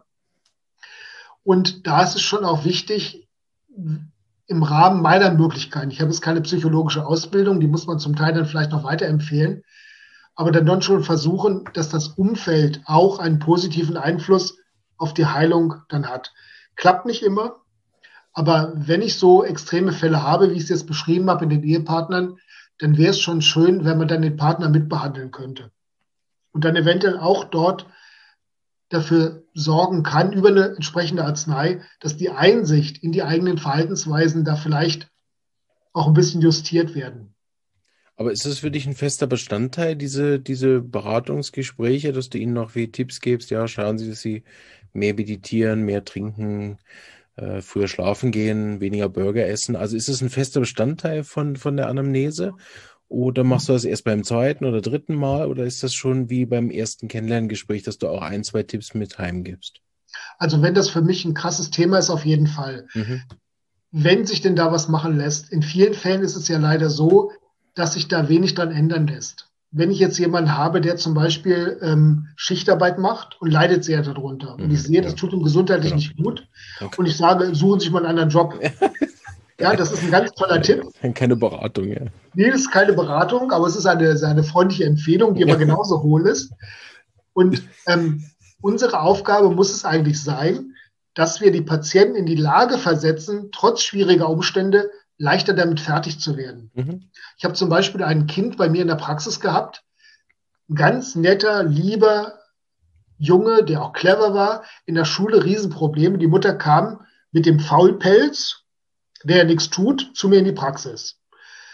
Und da ist es schon auch wichtig, im Rahmen meiner Möglichkeiten, ich habe jetzt keine psychologische Ausbildung, die muss man zum Teil dann vielleicht noch weiterempfehlen, aber dann doch schon versuchen, dass das Umfeld auch einen positiven Einfluss auf die Heilung dann hat. Klappt nicht immer, aber wenn ich so extreme Fälle habe, wie ich es jetzt beschrieben habe in den Ehepartnern, dann wäre es schon schön, wenn man dann den Partner mitbehandeln könnte. Und dann eventuell auch dort dafür sorgen kann, über eine entsprechende Arznei, dass die Einsicht in die eigenen Verhaltensweisen da vielleicht auch ein bisschen justiert werden. Aber ist das für dich ein fester Bestandteil, diese, diese Beratungsgespräche, dass du ihnen noch wie Tipps gibst? Ja, schauen Sie, dass Sie mehr meditieren, mehr trinken, äh, früher schlafen gehen, weniger Burger essen. Also ist es ein fester Bestandteil von, von der Anamnese? Oder machst du das erst beim zweiten oder dritten Mal? Oder ist das schon wie beim ersten Kennenlerngespräch, dass du auch ein, zwei Tipps mit heimgibst? Also wenn das für mich ein krasses Thema ist, auf jeden Fall. Mhm. Wenn sich denn da was machen lässt, in vielen Fällen ist es ja leider so, dass sich da wenig dran ändern lässt. Wenn ich jetzt jemanden habe, der zum Beispiel ähm, Schichtarbeit macht und leidet sehr darunter und ich Mhm. sehe, das Ja, tut ihm gesundheitlich genau. nicht gut Okay. und ich sage, suchen Sie sich mal einen anderen Job. Ja, Geil. das ist ein ganz toller Tipp. Keine Beratung, ja. Nee, das ist keine Beratung, aber es ist eine, eine freundliche Empfehlung, die aber genauso hohl ist. Und ähm, unsere Aufgabe muss es eigentlich sein, dass wir die Patienten in die Lage versetzen, trotz schwieriger Umstände leichter damit fertig zu werden. Mhm. Ich habe zum Beispiel ein Kind bei mir in der Praxis gehabt, ein ganz netter, lieber Junge, der auch clever war, in der Schule Riesenprobleme. Die Mutter kam mit dem Faulpelz, der ja nichts tut, zu mir in die Praxis.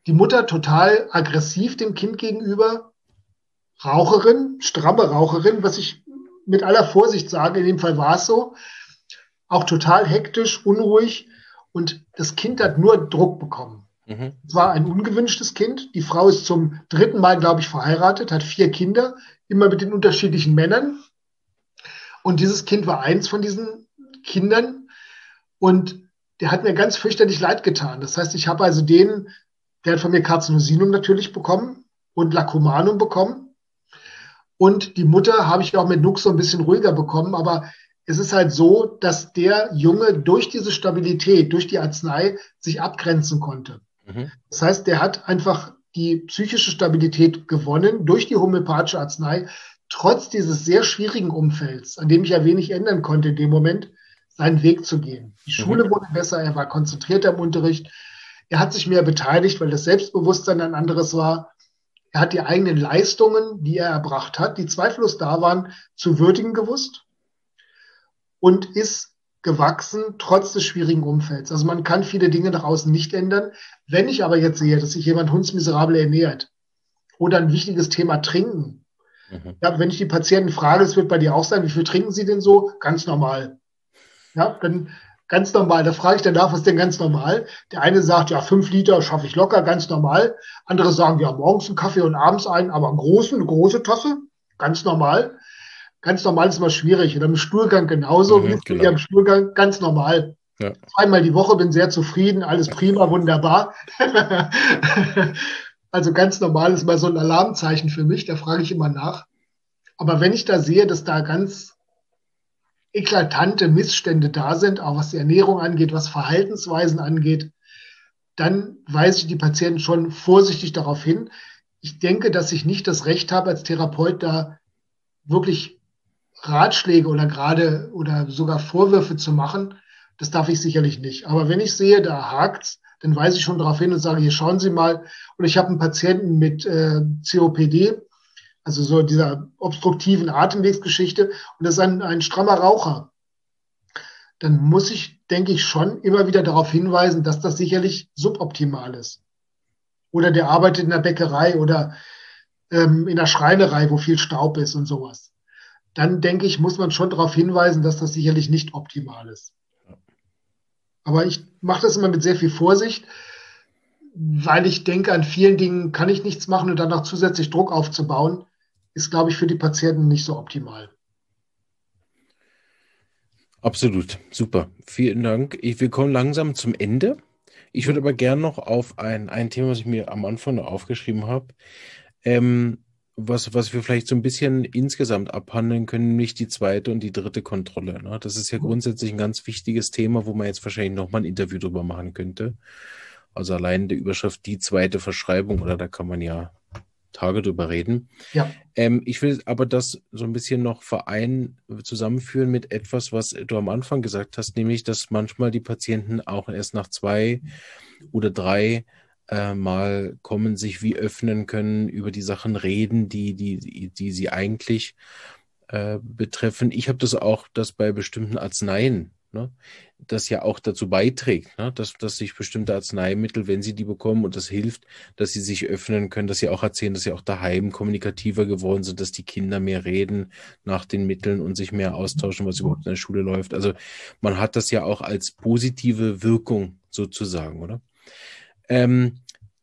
Die Mutter total aggressiv dem Kind gegenüber, Raucherin, stramme Raucherin, was ich mit aller Vorsicht sage, in dem Fall war es so, auch total hektisch, unruhig und das Kind hat nur Druck bekommen. Mhm. Es war ein ungewünschtes Kind. Die Frau ist zum dritten Mal, glaube ich, verheiratet, hat vier Kinder, immer mit den unterschiedlichen Männern. Und dieses Kind war eins von diesen Kindern und der hat mir ganz fürchterlich leid getan. Das heißt, ich habe also den, der hat von mir Carcinosinum natürlich bekommen und Lacumanum bekommen. Und die Mutter habe ich auch mit Nux so ein bisschen ruhiger bekommen. Aber es ist halt so, dass der Junge durch diese Stabilität, durch die Arznei sich abgrenzen konnte. Mhm. Das heißt, der hat einfach die psychische Stabilität gewonnen durch die homöopathische Arznei, trotz dieses sehr schwierigen Umfelds, an dem ich ja wenig ändern konnte in dem Moment, seinen Weg zu gehen. Die Schule Mhm. wurde besser, er war konzentrierter im Unterricht, er hat sich mehr beteiligt, weil das Selbstbewusstsein ein anderes war. Er hat die eigenen Leistungen, die er erbracht hat, die zweifellos da waren, zu würdigen gewusst und ist gewachsen, trotz des schwierigen Umfelds. Also man kann viele Dinge nach außen nicht ändern. Wenn ich aber jetzt sehe, dass sich jemand hundsmiserabel ernährt oder ein wichtiges Thema Trinken, Mhm. ja, wenn ich die Patienten frage, es wird bei dir auch sein, wie viel trinken sie denn so? Ganz normal. Ja, dann ganz normal. Da frage ich danach, was ist denn ganz normal? Der eine sagt, ja, fünf Liter schaffe ich locker, ganz normal. Andere sagen, ja, morgens einen Kaffee und abends einen, aber einen großen, eine große Tasse, ganz normal. Ganz normal ist immer schwierig. Oder im Stuhlgang genauso. Wie Mhm. ist bei dir Genau. im Stuhlgang? Ganz normal. Ja. Zweimal die Woche, bin sehr zufrieden, alles prima, wunderbar. Also ganz normal ist mal so ein Alarmzeichen für mich, da frage ich immer nach. Aber wenn ich da sehe, dass da ganz eklatante Missstände da sind, auch was die Ernährung angeht, was Verhaltensweisen angeht, dann weise ich die Patienten schon vorsichtig darauf hin. Ich denke, dass ich nicht das Recht habe, als Therapeut da wirklich Ratschläge oder gerade oder sogar Vorwürfe zu machen. Das darf ich sicherlich nicht. Aber wenn ich sehe, da hakt's, dann weise ich schon darauf hin und sage, hier schauen Sie mal. Und ich habe einen Patienten mit äh, C O P D, also so dieser obstruktiven Atemwegsgeschichte, und das ist ein, ein strammer Raucher. Dann muss ich, denke ich, schon immer wieder darauf hinweisen, dass das sicherlich suboptimal ist. Oder der arbeitet in der Bäckerei oder ähm, in der Schreinerei, wo viel Staub ist und sowas. Dann denke ich, muss man schon darauf hinweisen, dass das sicherlich nicht optimal ist. Aber ich mache das immer mit sehr viel Vorsicht, weil ich denke, an vielen Dingen kann ich nichts machen und dann noch zusätzlich Druck aufzubauen, ist, glaube ich, für die Patienten nicht so optimal. Absolut, super. Vielen Dank. Ich, wir kommen langsam zum Ende. Ich würde aber gerne noch auf ein, ein Thema, was ich mir am Anfang noch aufgeschrieben habe, ähm, was, was wir vielleicht so ein bisschen insgesamt abhandeln können, nämlich die zweite und die dritte Kontrolle. Ne? Das ist ja grundsätzlich ein ganz wichtiges Thema, wo man jetzt wahrscheinlich nochmal ein Interview drüber machen könnte. Also allein der Überschrift die zweite Verschreibung, oder da kann man ja Tage drüber reden. Ja. Ähm, ich will aber das so ein bisschen noch verein, zusammenführen mit etwas, was du am Anfang gesagt hast, nämlich, dass manchmal die Patienten auch erst nach zwei oder drei äh, Mal kommen, sich wie öffnen können, über die Sachen reden, die, die, die, die sie eigentlich äh, betreffen. Ich habe das auch, dass bei bestimmten Arzneien, ne, das ja auch dazu beiträgt, ne, dass, dass sich bestimmte Arzneimittel, wenn sie die bekommen und das hilft, dass sie sich öffnen können, dass sie auch erzählen, dass sie auch daheim kommunikativer geworden sind, dass die Kinder mehr reden nach den Mitteln und sich mehr austauschen, was überhaupt in der Schule läuft. Also man hat das ja auch als positive Wirkung sozusagen, oder? Ähm,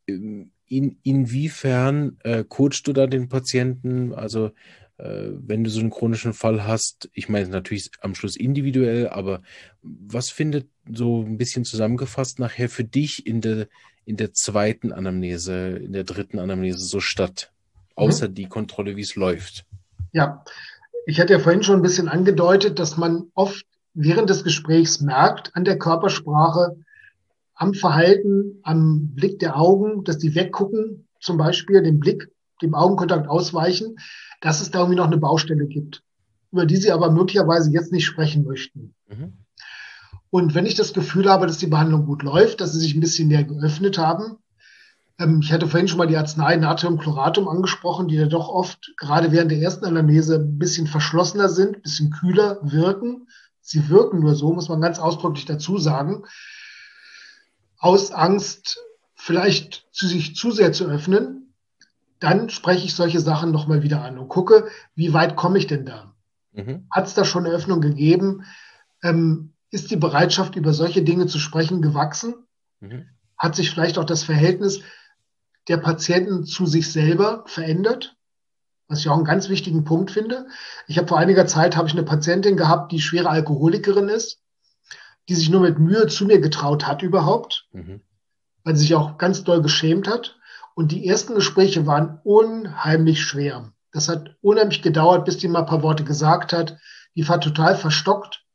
in, inwiefern äh, coachst du da den Patienten? Also äh, wenn du so einen chronischen Fall hast, ich meine natürlich am Schluss individuell, aber was findet so ein bisschen zusammengefasst nachher für dich in der, in der zweiten Anamnese, in der dritten Anamnese so statt? Außer Mhm. die Kontrolle, wie es läuft. Ja, ich hatte ja vorhin schon ein bisschen angedeutet, dass man oft während des Gesprächs merkt an der Körpersprache, am Verhalten, am Blick der Augen, dass die weggucken, zum Beispiel den Blick, dem Augenkontakt ausweichen, dass es da irgendwie noch eine Baustelle gibt, über die sie aber möglicherweise jetzt nicht sprechen möchten. Mhm. Und wenn ich das Gefühl habe, dass die Behandlung gut läuft, dass sie sich ein bisschen näher geöffnet haben, ähm, ich hatte vorhin schon mal die Arznei Natriumchloratum angesprochen, die ja doch oft, gerade während der ersten Anamnese, ein bisschen verschlossener sind, ein bisschen kühler wirken. Sie wirken nur so, muss man ganz ausdrücklich dazu sagen, aus Angst vielleicht zu sich zu sehr zu öffnen, dann spreche ich solche Sachen nochmal wieder an und gucke, wie weit komme ich denn da? Mhm. Hat es da schon eine Öffnung gegeben? Ähm, ist die Bereitschaft, über solche Dinge zu sprechen, gewachsen? Mhm. Hat sich vielleicht auch das Verhältnis der Patienten zu sich selber verändert? Was ich auch einen ganz wichtigen Punkt finde. Ich habe vor einiger Zeit habe ich eine Patientin gehabt, die schwere Alkoholikerin ist, die sich nur mit Mühe zu mir getraut hat überhaupt, mhm. weil sie sich auch ganz doll geschämt hat. Und die ersten Gespräche waren unheimlich schwer. Das hat unheimlich gedauert, bis die mal ein paar Worte gesagt hat. Die war total verstockt.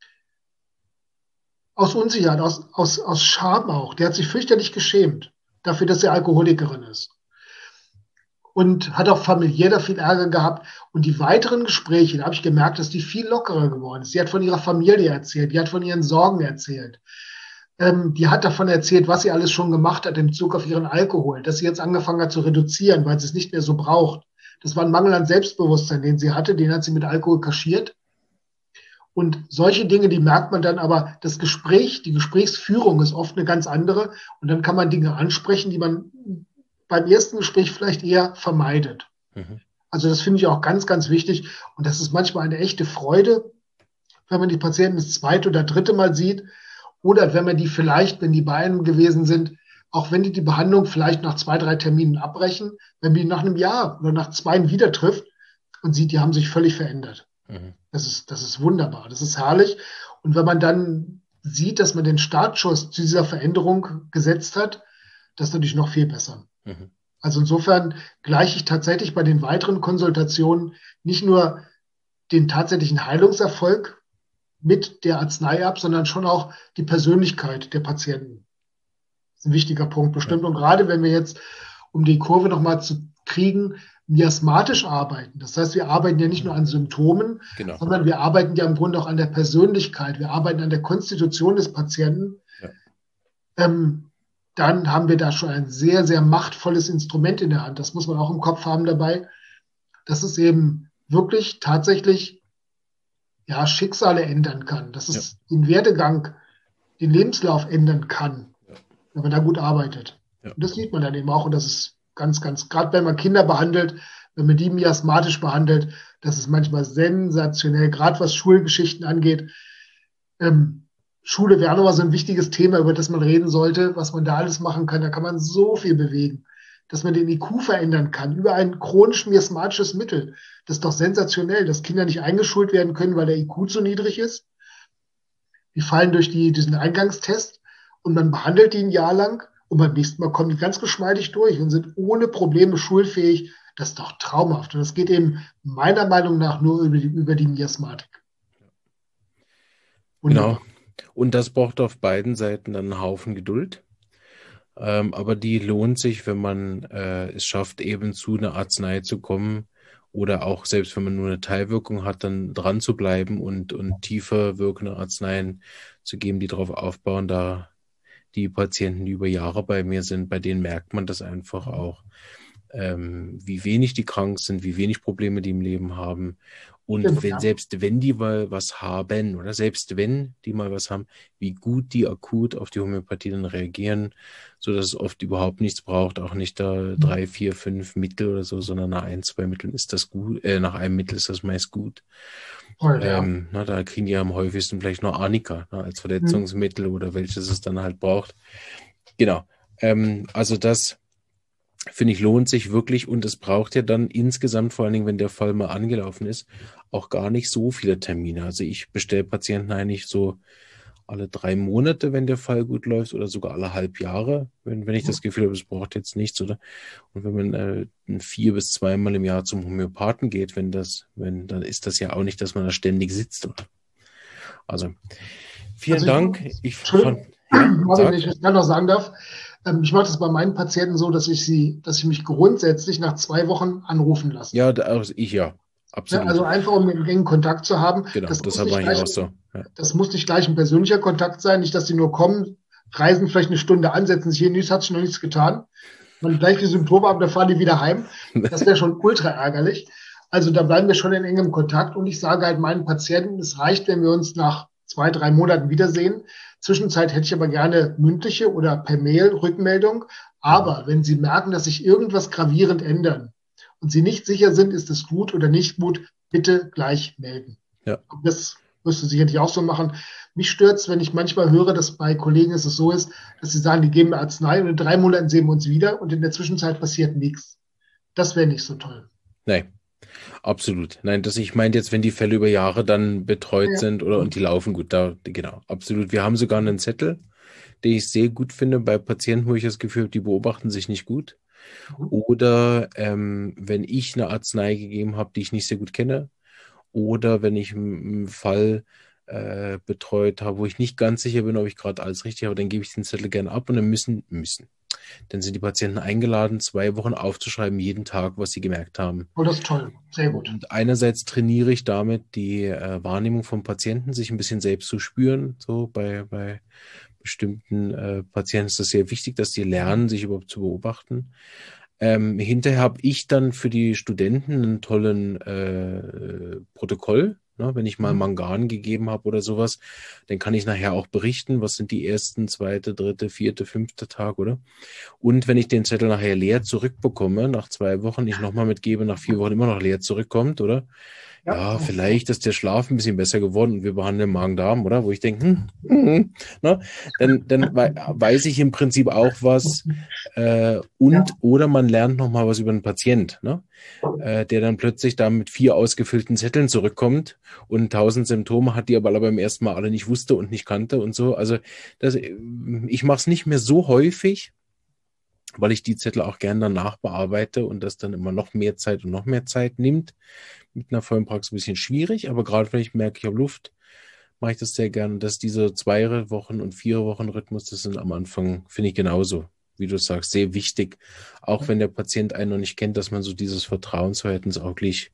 Aus Unsicherheit, aus, aus, aus Scham auch. Die hat sich fürchterlich geschämt dafür, dass sie Alkoholikerin ist. Und hat auch familiär da viel Ärger gehabt. Und die weiteren Gespräche, da habe ich gemerkt, dass die viel lockerer geworden ist. Sie hat von ihrer Familie erzählt, die hat von ihren Sorgen erzählt. Ähm, die hat davon erzählt, was sie alles schon gemacht hat in Bezug auf ihren Alkohol, dass sie jetzt angefangen hat zu reduzieren, weil sie es nicht mehr so braucht. Das war ein Mangel an Selbstbewusstsein, den sie hatte, den hat sie mit Alkohol kaschiert. Und solche Dinge, die merkt man dann, aber das Gespräch, die Gesprächsführung ist oft eine ganz andere. Und dann kann man Dinge ansprechen, die man beim ersten Gespräch vielleicht eher vermeidet. Mhm. Also das finde ich auch ganz, ganz wichtig. Und das ist manchmal eine echte Freude, wenn man die Patienten das zweite oder dritte Mal sieht. Oder wenn man die vielleicht, wenn die bei einem gewesen sind, auch wenn die die Behandlung vielleicht nach zwei, drei Terminen abbrechen, wenn man die nach einem Jahr oder nach zwei wieder trifft und sieht, die haben sich völlig verändert. Mhm. Das ist, das ist wunderbar, das ist herrlich. Und wenn man dann sieht, dass man den Startschuss zu dieser Veränderung gesetzt hat, das ist natürlich noch viel besser. Mhm. Also insofern gleiche ich tatsächlich bei den weiteren Konsultationen nicht nur den tatsächlichen Heilungserfolg mit der Arznei ab, sondern schon auch die Persönlichkeit der Patienten. Das ist ein wichtiger Punkt bestimmt. Ja. Und gerade wenn wir jetzt, um die Kurve nochmal zu kriegen, miasmatisch arbeiten. Das heißt, wir arbeiten ja nicht nur an Symptomen, genau. sondern wir arbeiten ja im Grunde auch an der Persönlichkeit. Wir arbeiten an der Konstitution des Patienten. Ja. Ähm, dann haben wir da schon ein sehr, sehr machtvolles Instrument in der Hand. Das muss man auch im Kopf haben dabei, dass es eben wirklich tatsächlich ja, Schicksale ändern kann, dass es ja. den Werdegang, den Lebenslauf ändern kann, ja. wenn man da gut arbeitet. Ja. Und das sieht man dann eben auch und das ist ganz, ganz, gerade wenn man Kinder behandelt, wenn man die miasmatisch behandelt, das ist manchmal sensationell, gerade was Schulgeschichten angeht. Ähm, Schule wäre auch nochmal so ein wichtiges Thema, über das man reden sollte, was man da alles machen kann. Da kann man so viel bewegen, dass man den I Q verändern kann über ein chronisch miasmatisches Mittel. Das ist doch sensationell, dass Kinder nicht eingeschult werden können, weil der I Q zu niedrig ist. Die fallen durch die, diesen Eingangstest und man behandelt die ein Jahr lang und beim nächsten Mal kommen die ganz geschmeidig durch und sind ohne Probleme schulfähig. Das ist doch traumhaft. Und das geht eben meiner Meinung nach nur über die, über die Miasmatik. Wunderbar. Genau. Und das braucht auf beiden Seiten dann einen Haufen Geduld. Ähm, aber die lohnt sich, wenn man äh, es schafft, eben zu einer Arznei zu kommen oder auch selbst wenn man nur eine Teilwirkung hat, dann dran zu bleiben und, und tiefer wirkende Arzneien zu geben, die darauf aufbauen. Da die Patienten, die über Jahre bei mir sind, bei denen merkt man das einfach auch, ähm, wie wenig die krank sind, wie wenig Probleme die im Leben haben. Und Stimmt, wenn, ja. selbst wenn die mal was haben oder selbst wenn die mal was haben, wie gut die akut auf die Homöopathie dann reagieren, so dass es oft überhaupt nichts braucht, auch nicht da drei, vier, fünf Mittel oder so, sondern nach ein, zwei Mitteln ist das gut, äh, nach einem Mittel ist das meist gut. Voll, ja. ähm, na, da kriegen die am häufigsten vielleicht noch Arnika na, als Verletzungsmittel mhm. oder welches es dann halt braucht. Genau. Ähm, also das finde ich, lohnt sich wirklich und es braucht ja dann insgesamt, vor allen Dingen, wenn der Fall mal angelaufen ist, auch gar nicht so viele Termine. Also ich bestelle Patienten eigentlich so alle drei Monate, wenn der Fall gut läuft oder sogar alle halb Jahre, wenn, wenn ich das Gefühl habe, es braucht jetzt nichts, oder? Und wenn man äh, vier bis zweimal im Jahr zum Homöopathen geht, wenn das, wenn, dann ist das ja auch nicht, dass man da ständig sitzt, oder? Also, vielen also Dank. Ich, ich fand, ja, wenn ich das noch sagen darf, ich mache das bei meinen Patienten so, dass ich sie, dass ich mich grundsätzlich nach zwei Wochen anrufen lasse. Ja, also ich ja, absolut. Ja, also einfach, um einen engen Kontakt zu haben. Genau, das, das habe ich auch so. Ja. Das muss nicht gleich ein persönlicher Kontakt sein, nicht, dass die nur kommen, reisen vielleicht eine Stunde an, setzen sich hier, nichts hat sich noch nichts getan. Man gleich die Symptome ab, dann fahren die wieder heim. Das wäre schon ultra ärgerlich. Also da bleiben wir schon in engem Kontakt und ich sage halt meinen Patienten, es reicht, wenn wir uns nach zwei, drei Monaten wiedersehen. Zwischenzeit hätte ich aber gerne mündliche oder per Mail Rückmeldung. Aber wenn Sie merken, dass sich irgendwas gravierend ändern und Sie nicht sicher sind, ist es gut oder nicht gut, bitte gleich melden. Ja. Das wirst du sicherlich auch so machen. Mich stört es, wenn ich manchmal höre, dass bei Kollegen es so ist, dass sie sagen, die geben mir Arznei und in drei Monaten sehen wir uns wieder und in der Zwischenzeit passiert nichts. Das wäre nicht so toll. Nein, absolut. Nein, das, ich meine jetzt, wenn die Fälle über Jahre dann betreut Ja. sind oder und die laufen gut, da, genau, absolut. Wir haben sogar einen Zettel, den ich sehr gut finde bei Patienten, wo ich das Gefühl habe, die beobachten sich nicht gut. Oder ähm, wenn ich eine Arznei gegeben habe, die ich nicht sehr gut kenne. Oder wenn ich einen Fall äh, betreut habe, wo ich nicht ganz sicher bin, ob ich gerade alles richtig habe, dann gebe ich den Zettel gerne ab und dann müssen, müssen. Dann sind die Patienten eingeladen, zwei Wochen aufzuschreiben, jeden Tag, was sie gemerkt haben. Oh, das ist toll. Sehr gut. Und einerseits trainiere ich damit die äh, Wahrnehmung vom Patienten, sich ein bisschen selbst zu spüren. So bei, bei bestimmten äh, Patienten ist das sehr wichtig, dass die lernen, sich überhaupt zu beobachten. Ähm, hinterher habe ich dann für die Studenten einen tollen äh, Protokoll. Ne? Wenn ich mal Mangan gegeben habe oder sowas, dann kann ich nachher auch berichten, was sind die ersten, zweite, dritte, vierte, fünfte Tag, oder? Und wenn ich den Zettel nachher leer zurückbekomme, nach zwei Wochen, ich nochmal mitgebe, nach vier Wochen immer noch leer zurückkommt, oder? Ja, ja, vielleicht ist der Schlaf ein bisschen besser geworden und wir behandeln Magen-Darm, oder? Wo ich denke, hm, hm, ne? Dann, dann weiß ich im Prinzip auch was. Äh, und ja. Oder man lernt nochmal was über einen Patient, ne? Äh, der dann plötzlich da mit vier ausgefüllten Zetteln zurückkommt und tausend Symptome hat, die aber beim ersten Mal alle nicht wusste und nicht kannte und so. Also das, ich mache es nicht mehr so häufig, weil ich die Zettel auch gerne danach bearbeite und das dann immer noch mehr Zeit und noch mehr Zeit nimmt. Mit einer vollen Praxis ein bisschen schwierig, aber gerade wenn ich merke, ich habe Luft, mache ich das sehr gerne. Dass diese zwei Wochen und vier Wochen Rhythmus, das sind am Anfang, finde ich genauso, wie du sagst, sehr wichtig. Auch wenn der Patient einen noch nicht kennt, dass man so dieses Vertrauensverhältnis auch gleich,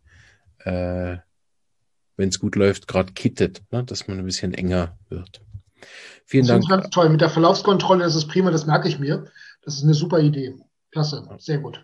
äh, wenn es gut läuft, gerade kittet, ne? Dass man ein bisschen enger wird. Vielen das Dank. Das finde ich ganz toll. Mit der Verlaufskontrolle, das ist prima, das merke ich mir. Das ist eine super Idee. Klasse, sehr gut.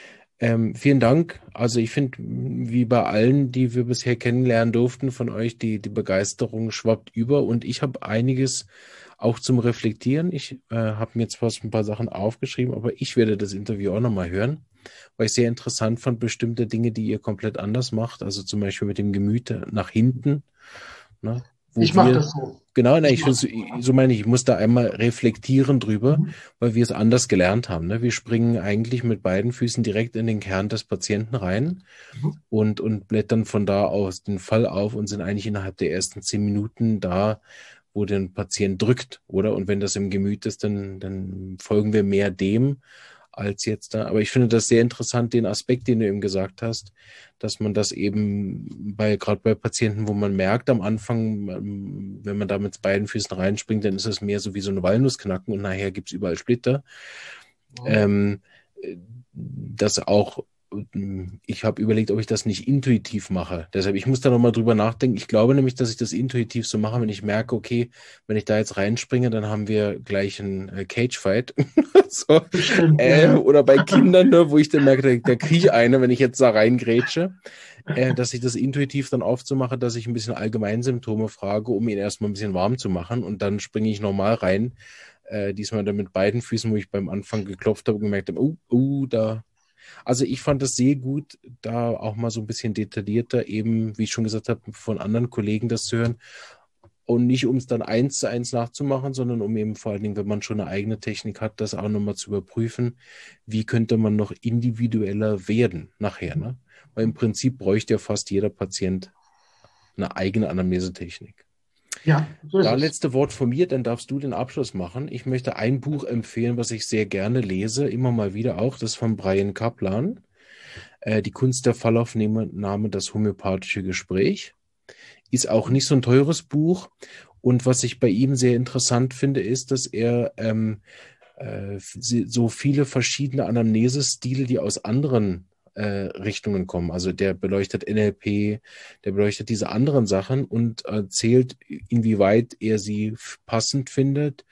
Ähm, vielen Dank. Also ich finde, wie bei allen, die wir bisher kennenlernen durften von euch, die, die Begeisterung schwappt über und ich habe einiges auch zum Reflektieren. Ich äh, habe mir jetzt fast ein paar Sachen aufgeschrieben, aber ich werde das Interview auch nochmal hören, weil ich sehr interessant fand, bestimmte Dinge, die ihr komplett anders macht. Also zum Beispiel mit dem Gemüt nach hinten. Ne? Wo ich mache das so. Genau, ne, ich, ich so meine ich, ich muss da einmal reflektieren drüber, mhm. weil wir es anders gelernt haben. Ne? Wir springen eigentlich mit beiden Füßen direkt in den Kern des Patienten rein mhm. und, und blättern von da aus den Fall auf und sind eigentlich innerhalb der ersten zehn Minuten da, wo der Patient drückt, oder? Und wenn das im Gemüt ist, dann, dann folgen wir mehr dem als jetzt da. Aber ich finde das sehr interessant, den Aspekt, den du eben gesagt hast, dass man das eben bei, gerade bei Patienten, wo man merkt am Anfang, wenn man da mit beiden Füßen reinspringt, dann ist es mehr so wie so eine Walnussknacken und nachher gibt's überall Splitter. Oh. Ähm, dass auch ich habe überlegt, ob ich das nicht intuitiv mache. Deshalb, ich muss da nochmal drüber nachdenken. Ich glaube nämlich, dass ich das intuitiv so mache, wenn ich merke, okay, wenn ich da jetzt reinspringe, dann haben wir gleich einen äh, Cage-Fight. so, äh, oder bei Kindern, ne, wo ich dann merke, da, da kriege ich eine, wenn ich jetzt da reingrätsche. Äh, dass ich das intuitiv dann aufzumache, dass ich ein bisschen Allgemeinsymptome frage, um ihn erstmal ein bisschen warm zu machen und dann springe ich nochmal rein. Äh, diesmal dann mit beiden Füßen, wo ich beim Anfang geklopft habe und gemerkt habe, oh, oh, da Also ich fand es sehr gut, da auch mal so ein bisschen detaillierter eben, wie ich schon gesagt habe, von anderen Kollegen das zu hören. Und nicht, um es dann eins zu eins nachzumachen, sondern um eben vor allen Dingen, wenn man schon eine eigene Technik hat, das auch nochmal zu überprüfen, wie könnte man noch individueller werden nachher. Ne? Weil im Prinzip bräuchte ja fast jeder Patient eine eigene Anamnesetechnik. Ja, so ist Da es. letzte Wort von mir, dann darfst du den Abschluss machen. Ich möchte ein Buch empfehlen, was ich sehr gerne lese, immer mal wieder auch, das ist von Bryan Caplan. Äh, Die Kunst der Fallaufnahme, das homöopathische Gespräch. Ist auch nicht so ein teures Buch. Und was ich bei ihm sehr interessant finde, ist, dass er ähm, äh, so viele verschiedene Anamnesestile, die aus anderen Äh, Richtungen kommen. Also der beleuchtet N L P, der beleuchtet diese anderen Sachen und erzählt, inwieweit er sie passend findet,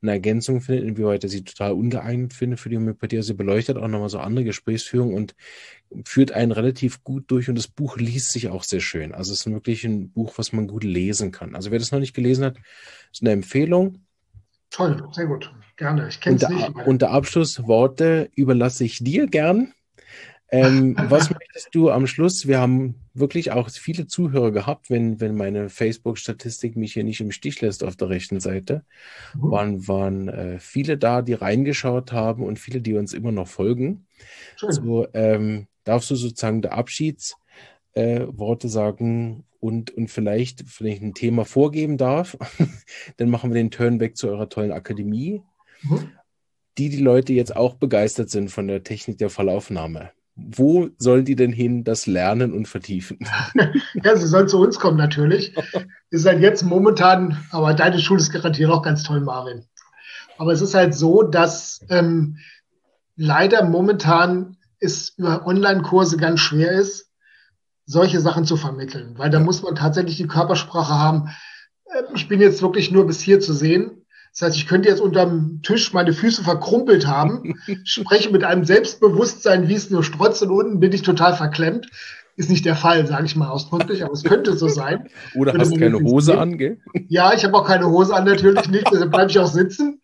eine Ergänzung findet, inwieweit er sie total ungeeignet findet für die Homöopathie. Also sie beleuchtet auch nochmal so andere Gesprächsführungen und führt einen relativ gut durch und das Buch liest sich auch sehr schön. Also es ist wirklich ein Buch, was man gut lesen kann. Also wer das noch nicht gelesen hat, ist eine Empfehlung. Toll, sehr gut. Gerne. Ich kenne es nicht. Unter Abschlussworte überlasse ich dir gern. Ähm, was möchtest du am Schluss? Wir haben wirklich auch viele Zuhörer gehabt, wenn, wenn meine Facebook-Statistik mich hier nicht im Stich lässt auf der rechten Seite. Mhm. Waren, waren äh, viele da, die reingeschaut haben und viele, die uns immer noch folgen. Schön. So, ähm, darfst du sozusagen der Abschiedsworte äh, sagen und, und vielleicht, wenn ich ein Thema vorgeben darf, dann machen wir den Turn back zu eurer tollen Akademie, mhm. die die Leute jetzt auch begeistert sind von der Technik der Fallaufnahme. Wo sollen die denn hin, das lernen und vertiefen? Ja, sie sollen zu uns kommen natürlich. Ist halt jetzt momentan, aber deine Schule ist garantiert auch ganz toll, Marvin. Aber es ist halt so, dass ähm, leider momentan es über Online-Kurse ganz schwer ist, solche Sachen zu vermitteln. Weil da muss man tatsächlich die Körpersprache haben. Ich bin jetzt wirklich nur bis hier zu sehen. Das heißt, ich könnte jetzt unterm Tisch meine Füße verkrumpelt haben, spreche mit einem Selbstbewusstsein, wie es nur strotzt und unten bin ich total verklemmt. Ist nicht der Fall, sage ich mal ausdrücklich, aber es könnte so sein. Oder hast du keine Hose an, gell? Ja, ich habe auch keine Hose an, natürlich nicht, deshalb bleibe ich auch sitzen.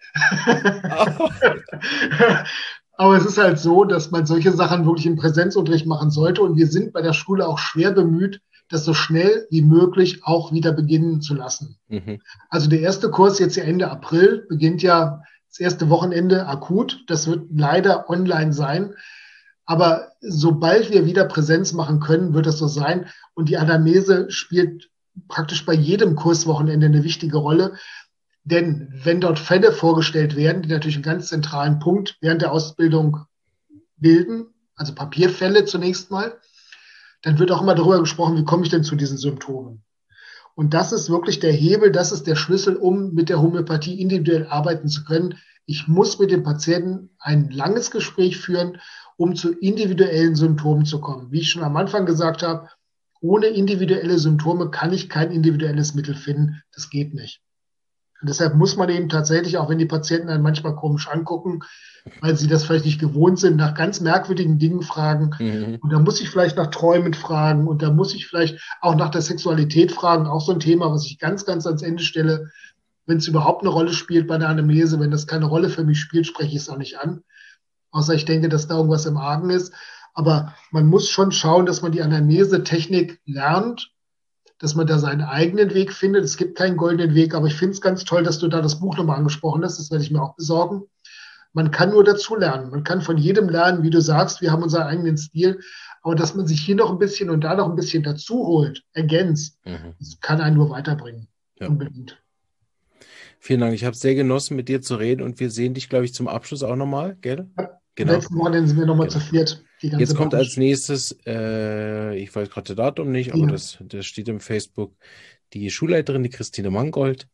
Aber es ist halt so, dass man solche Sachen wirklich im Präsenzunterricht machen sollte und wir sind bei der Schule auch schwer bemüht, das so schnell wie möglich auch wieder beginnen zu lassen. Mhm. Also der erste Kurs jetzt ja Ende April, beginnt ja das erste Wochenende akut. Das wird leider online sein. Aber sobald wir wieder Präsenz machen können, wird das so sein. Und die Anamnese spielt praktisch bei jedem Kurswochenende eine wichtige Rolle. Denn wenn dort Fälle vorgestellt werden, die natürlich einen ganz zentralen Punkt während der Ausbildung bilden, also Papierfälle zunächst mal, dann wird auch immer darüber gesprochen, wie komme ich denn zu diesen Symptomen. Und das ist wirklich der Hebel, das ist der Schlüssel, um mit der Homöopathie individuell arbeiten zu können. Ich muss mit dem Patienten ein langes Gespräch führen, um zu individuellen Symptomen zu kommen. Wie ich schon am Anfang gesagt habe, ohne individuelle Symptome kann ich kein individuelles Mittel finden. Das geht nicht. Und deshalb muss man eben tatsächlich, auch wenn die Patienten einen manchmal komisch angucken, weil sie das vielleicht nicht gewohnt sind, nach ganz merkwürdigen Dingen fragen. Mhm. Und da muss ich vielleicht nach Träumen fragen und da muss ich vielleicht auch nach der Sexualität fragen. Auch so ein Thema, was ich ganz, ganz ans Ende stelle, wenn es überhaupt eine Rolle spielt bei der Anamnese. Wenn das keine Rolle für mich spielt, spreche ich es auch nicht an. Außer ich denke, dass da irgendwas im Argen ist. Aber man muss schon schauen, dass man die Anamnese-Technik lernt, dass man da seinen eigenen Weg findet. Es gibt keinen goldenen Weg, aber ich finde es ganz toll, dass du da das Buch nochmal angesprochen hast. Das werde ich mir auch besorgen. Man kann nur dazu lernen. Man kann von jedem lernen, wie du sagst, wir haben unseren eigenen Stil. Aber dass man sich hier noch ein bisschen und da noch ein bisschen dazu holt, ergänzt, mhm. das kann einen nur weiterbringen. Ja. Unbedingt. Vielen Dank. Ich habe es sehr genossen, mit dir zu reden und wir sehen dich, glaube ich, zum Abschluss auch nochmal, gell? Ja. Genau. Letzten Wochenende sind wir nochmal genau. zu viert. Jetzt kommt als nächstes, äh, ich weiß gerade das Datum nicht, aber ja. das, das steht im Facebook, die Schulleiterin, die Christine Mangold.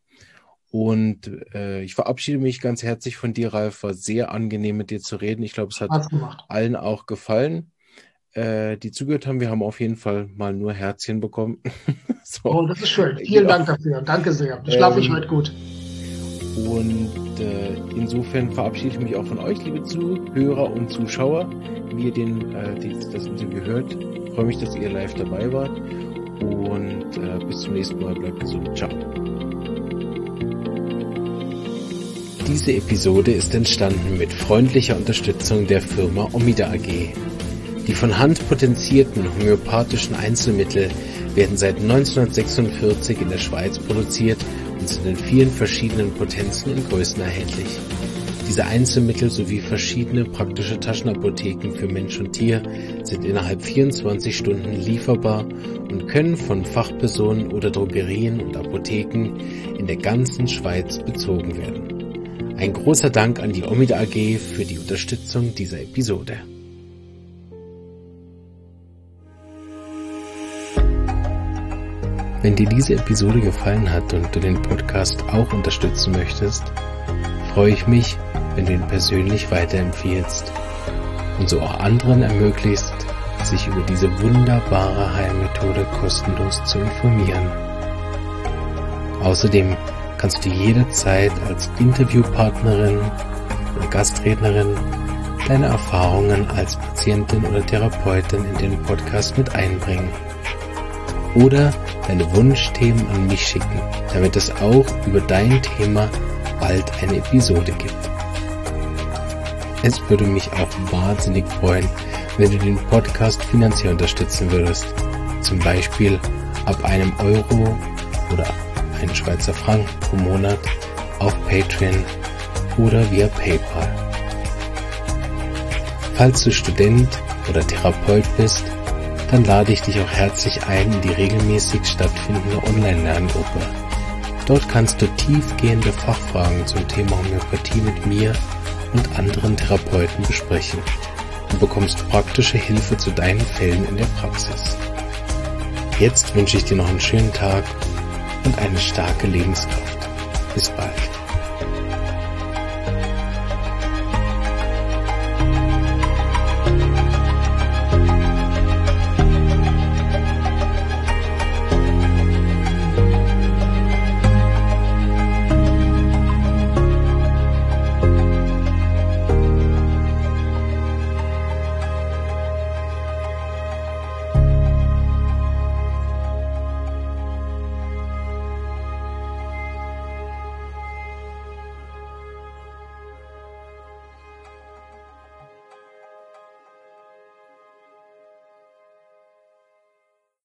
Und äh, ich verabschiede mich ganz herzlich von dir, Ralf. War sehr angenehm, mit dir zu reden. Ich glaube, es hat allen auch gefallen, äh, die zugehört haben. Wir haben auf jeden Fall mal nur Herzchen bekommen. So. Oh, das ist schön. Vielen genau. Dank dafür. Danke sehr. Ich schlafe ähm, ich heute gut. Und äh, insofern verabschiede ich mich auch von euch, liebe Zuhörer und Zuschauer, wie ihr den, äh, die, das Interview hört. Ich freue mich, dass ihr live dabei wart. Und äh, bis zum nächsten Mal. Bleibt gesund. Ciao. Diese Episode ist entstanden mit freundlicher Unterstützung der Firma Omida A G. Die von Hand potenzierten homöopathischen Einzelmittel werden seit neunzehnhundertsechsundvierzig in der Schweiz produziert und sind in vielen verschiedenen Potenzen und Größen erhältlich. Diese Einzelmittel sowie verschiedene praktische Taschenapotheken für Mensch und Tier sind innerhalb vierundzwanzig Stunden lieferbar und können von Fachpersonen oder Drogerien und Apotheken in der ganzen Schweiz bezogen werden. Ein großer Dank an die Omida A G für die Unterstützung dieser Episode. Wenn dir diese Episode gefallen hat und du den Podcast auch unterstützen möchtest, freue ich mich, wenn du ihn persönlich weiterempfiehlst und so auch anderen ermöglicht, sich über diese wunderbare Heilmethode kostenlos zu informieren. Außerdem kannst du jederzeit als Interviewpartnerin oder Gastrednerin deine Erfahrungen als Patientin oder Therapeutin in den Podcast mit einbringen. Oder deine Wunschthemen an mich schicken, damit es auch über dein Thema bald eine Episode gibt. Es würde mich auch wahnsinnig freuen, wenn du den Podcast finanziell unterstützen würdest. Zum Beispiel ab einem Euro oder einen Schweizer Franken pro Monat auf Patreon oder via PayPal. Falls du Student oder Therapeut bist, dann lade ich dich auch herzlich ein in die regelmäßig stattfindende Online-Lerngruppe. Dort kannst du tiefgehende Fachfragen zum Thema Homöopathie mit mir und anderen Therapeuten besprechen. Du bekommst praktische Hilfe zu deinen Fällen in der Praxis. Jetzt wünsche ich dir noch einen schönen Tag und eine starke Lebenskraft. Bis bald.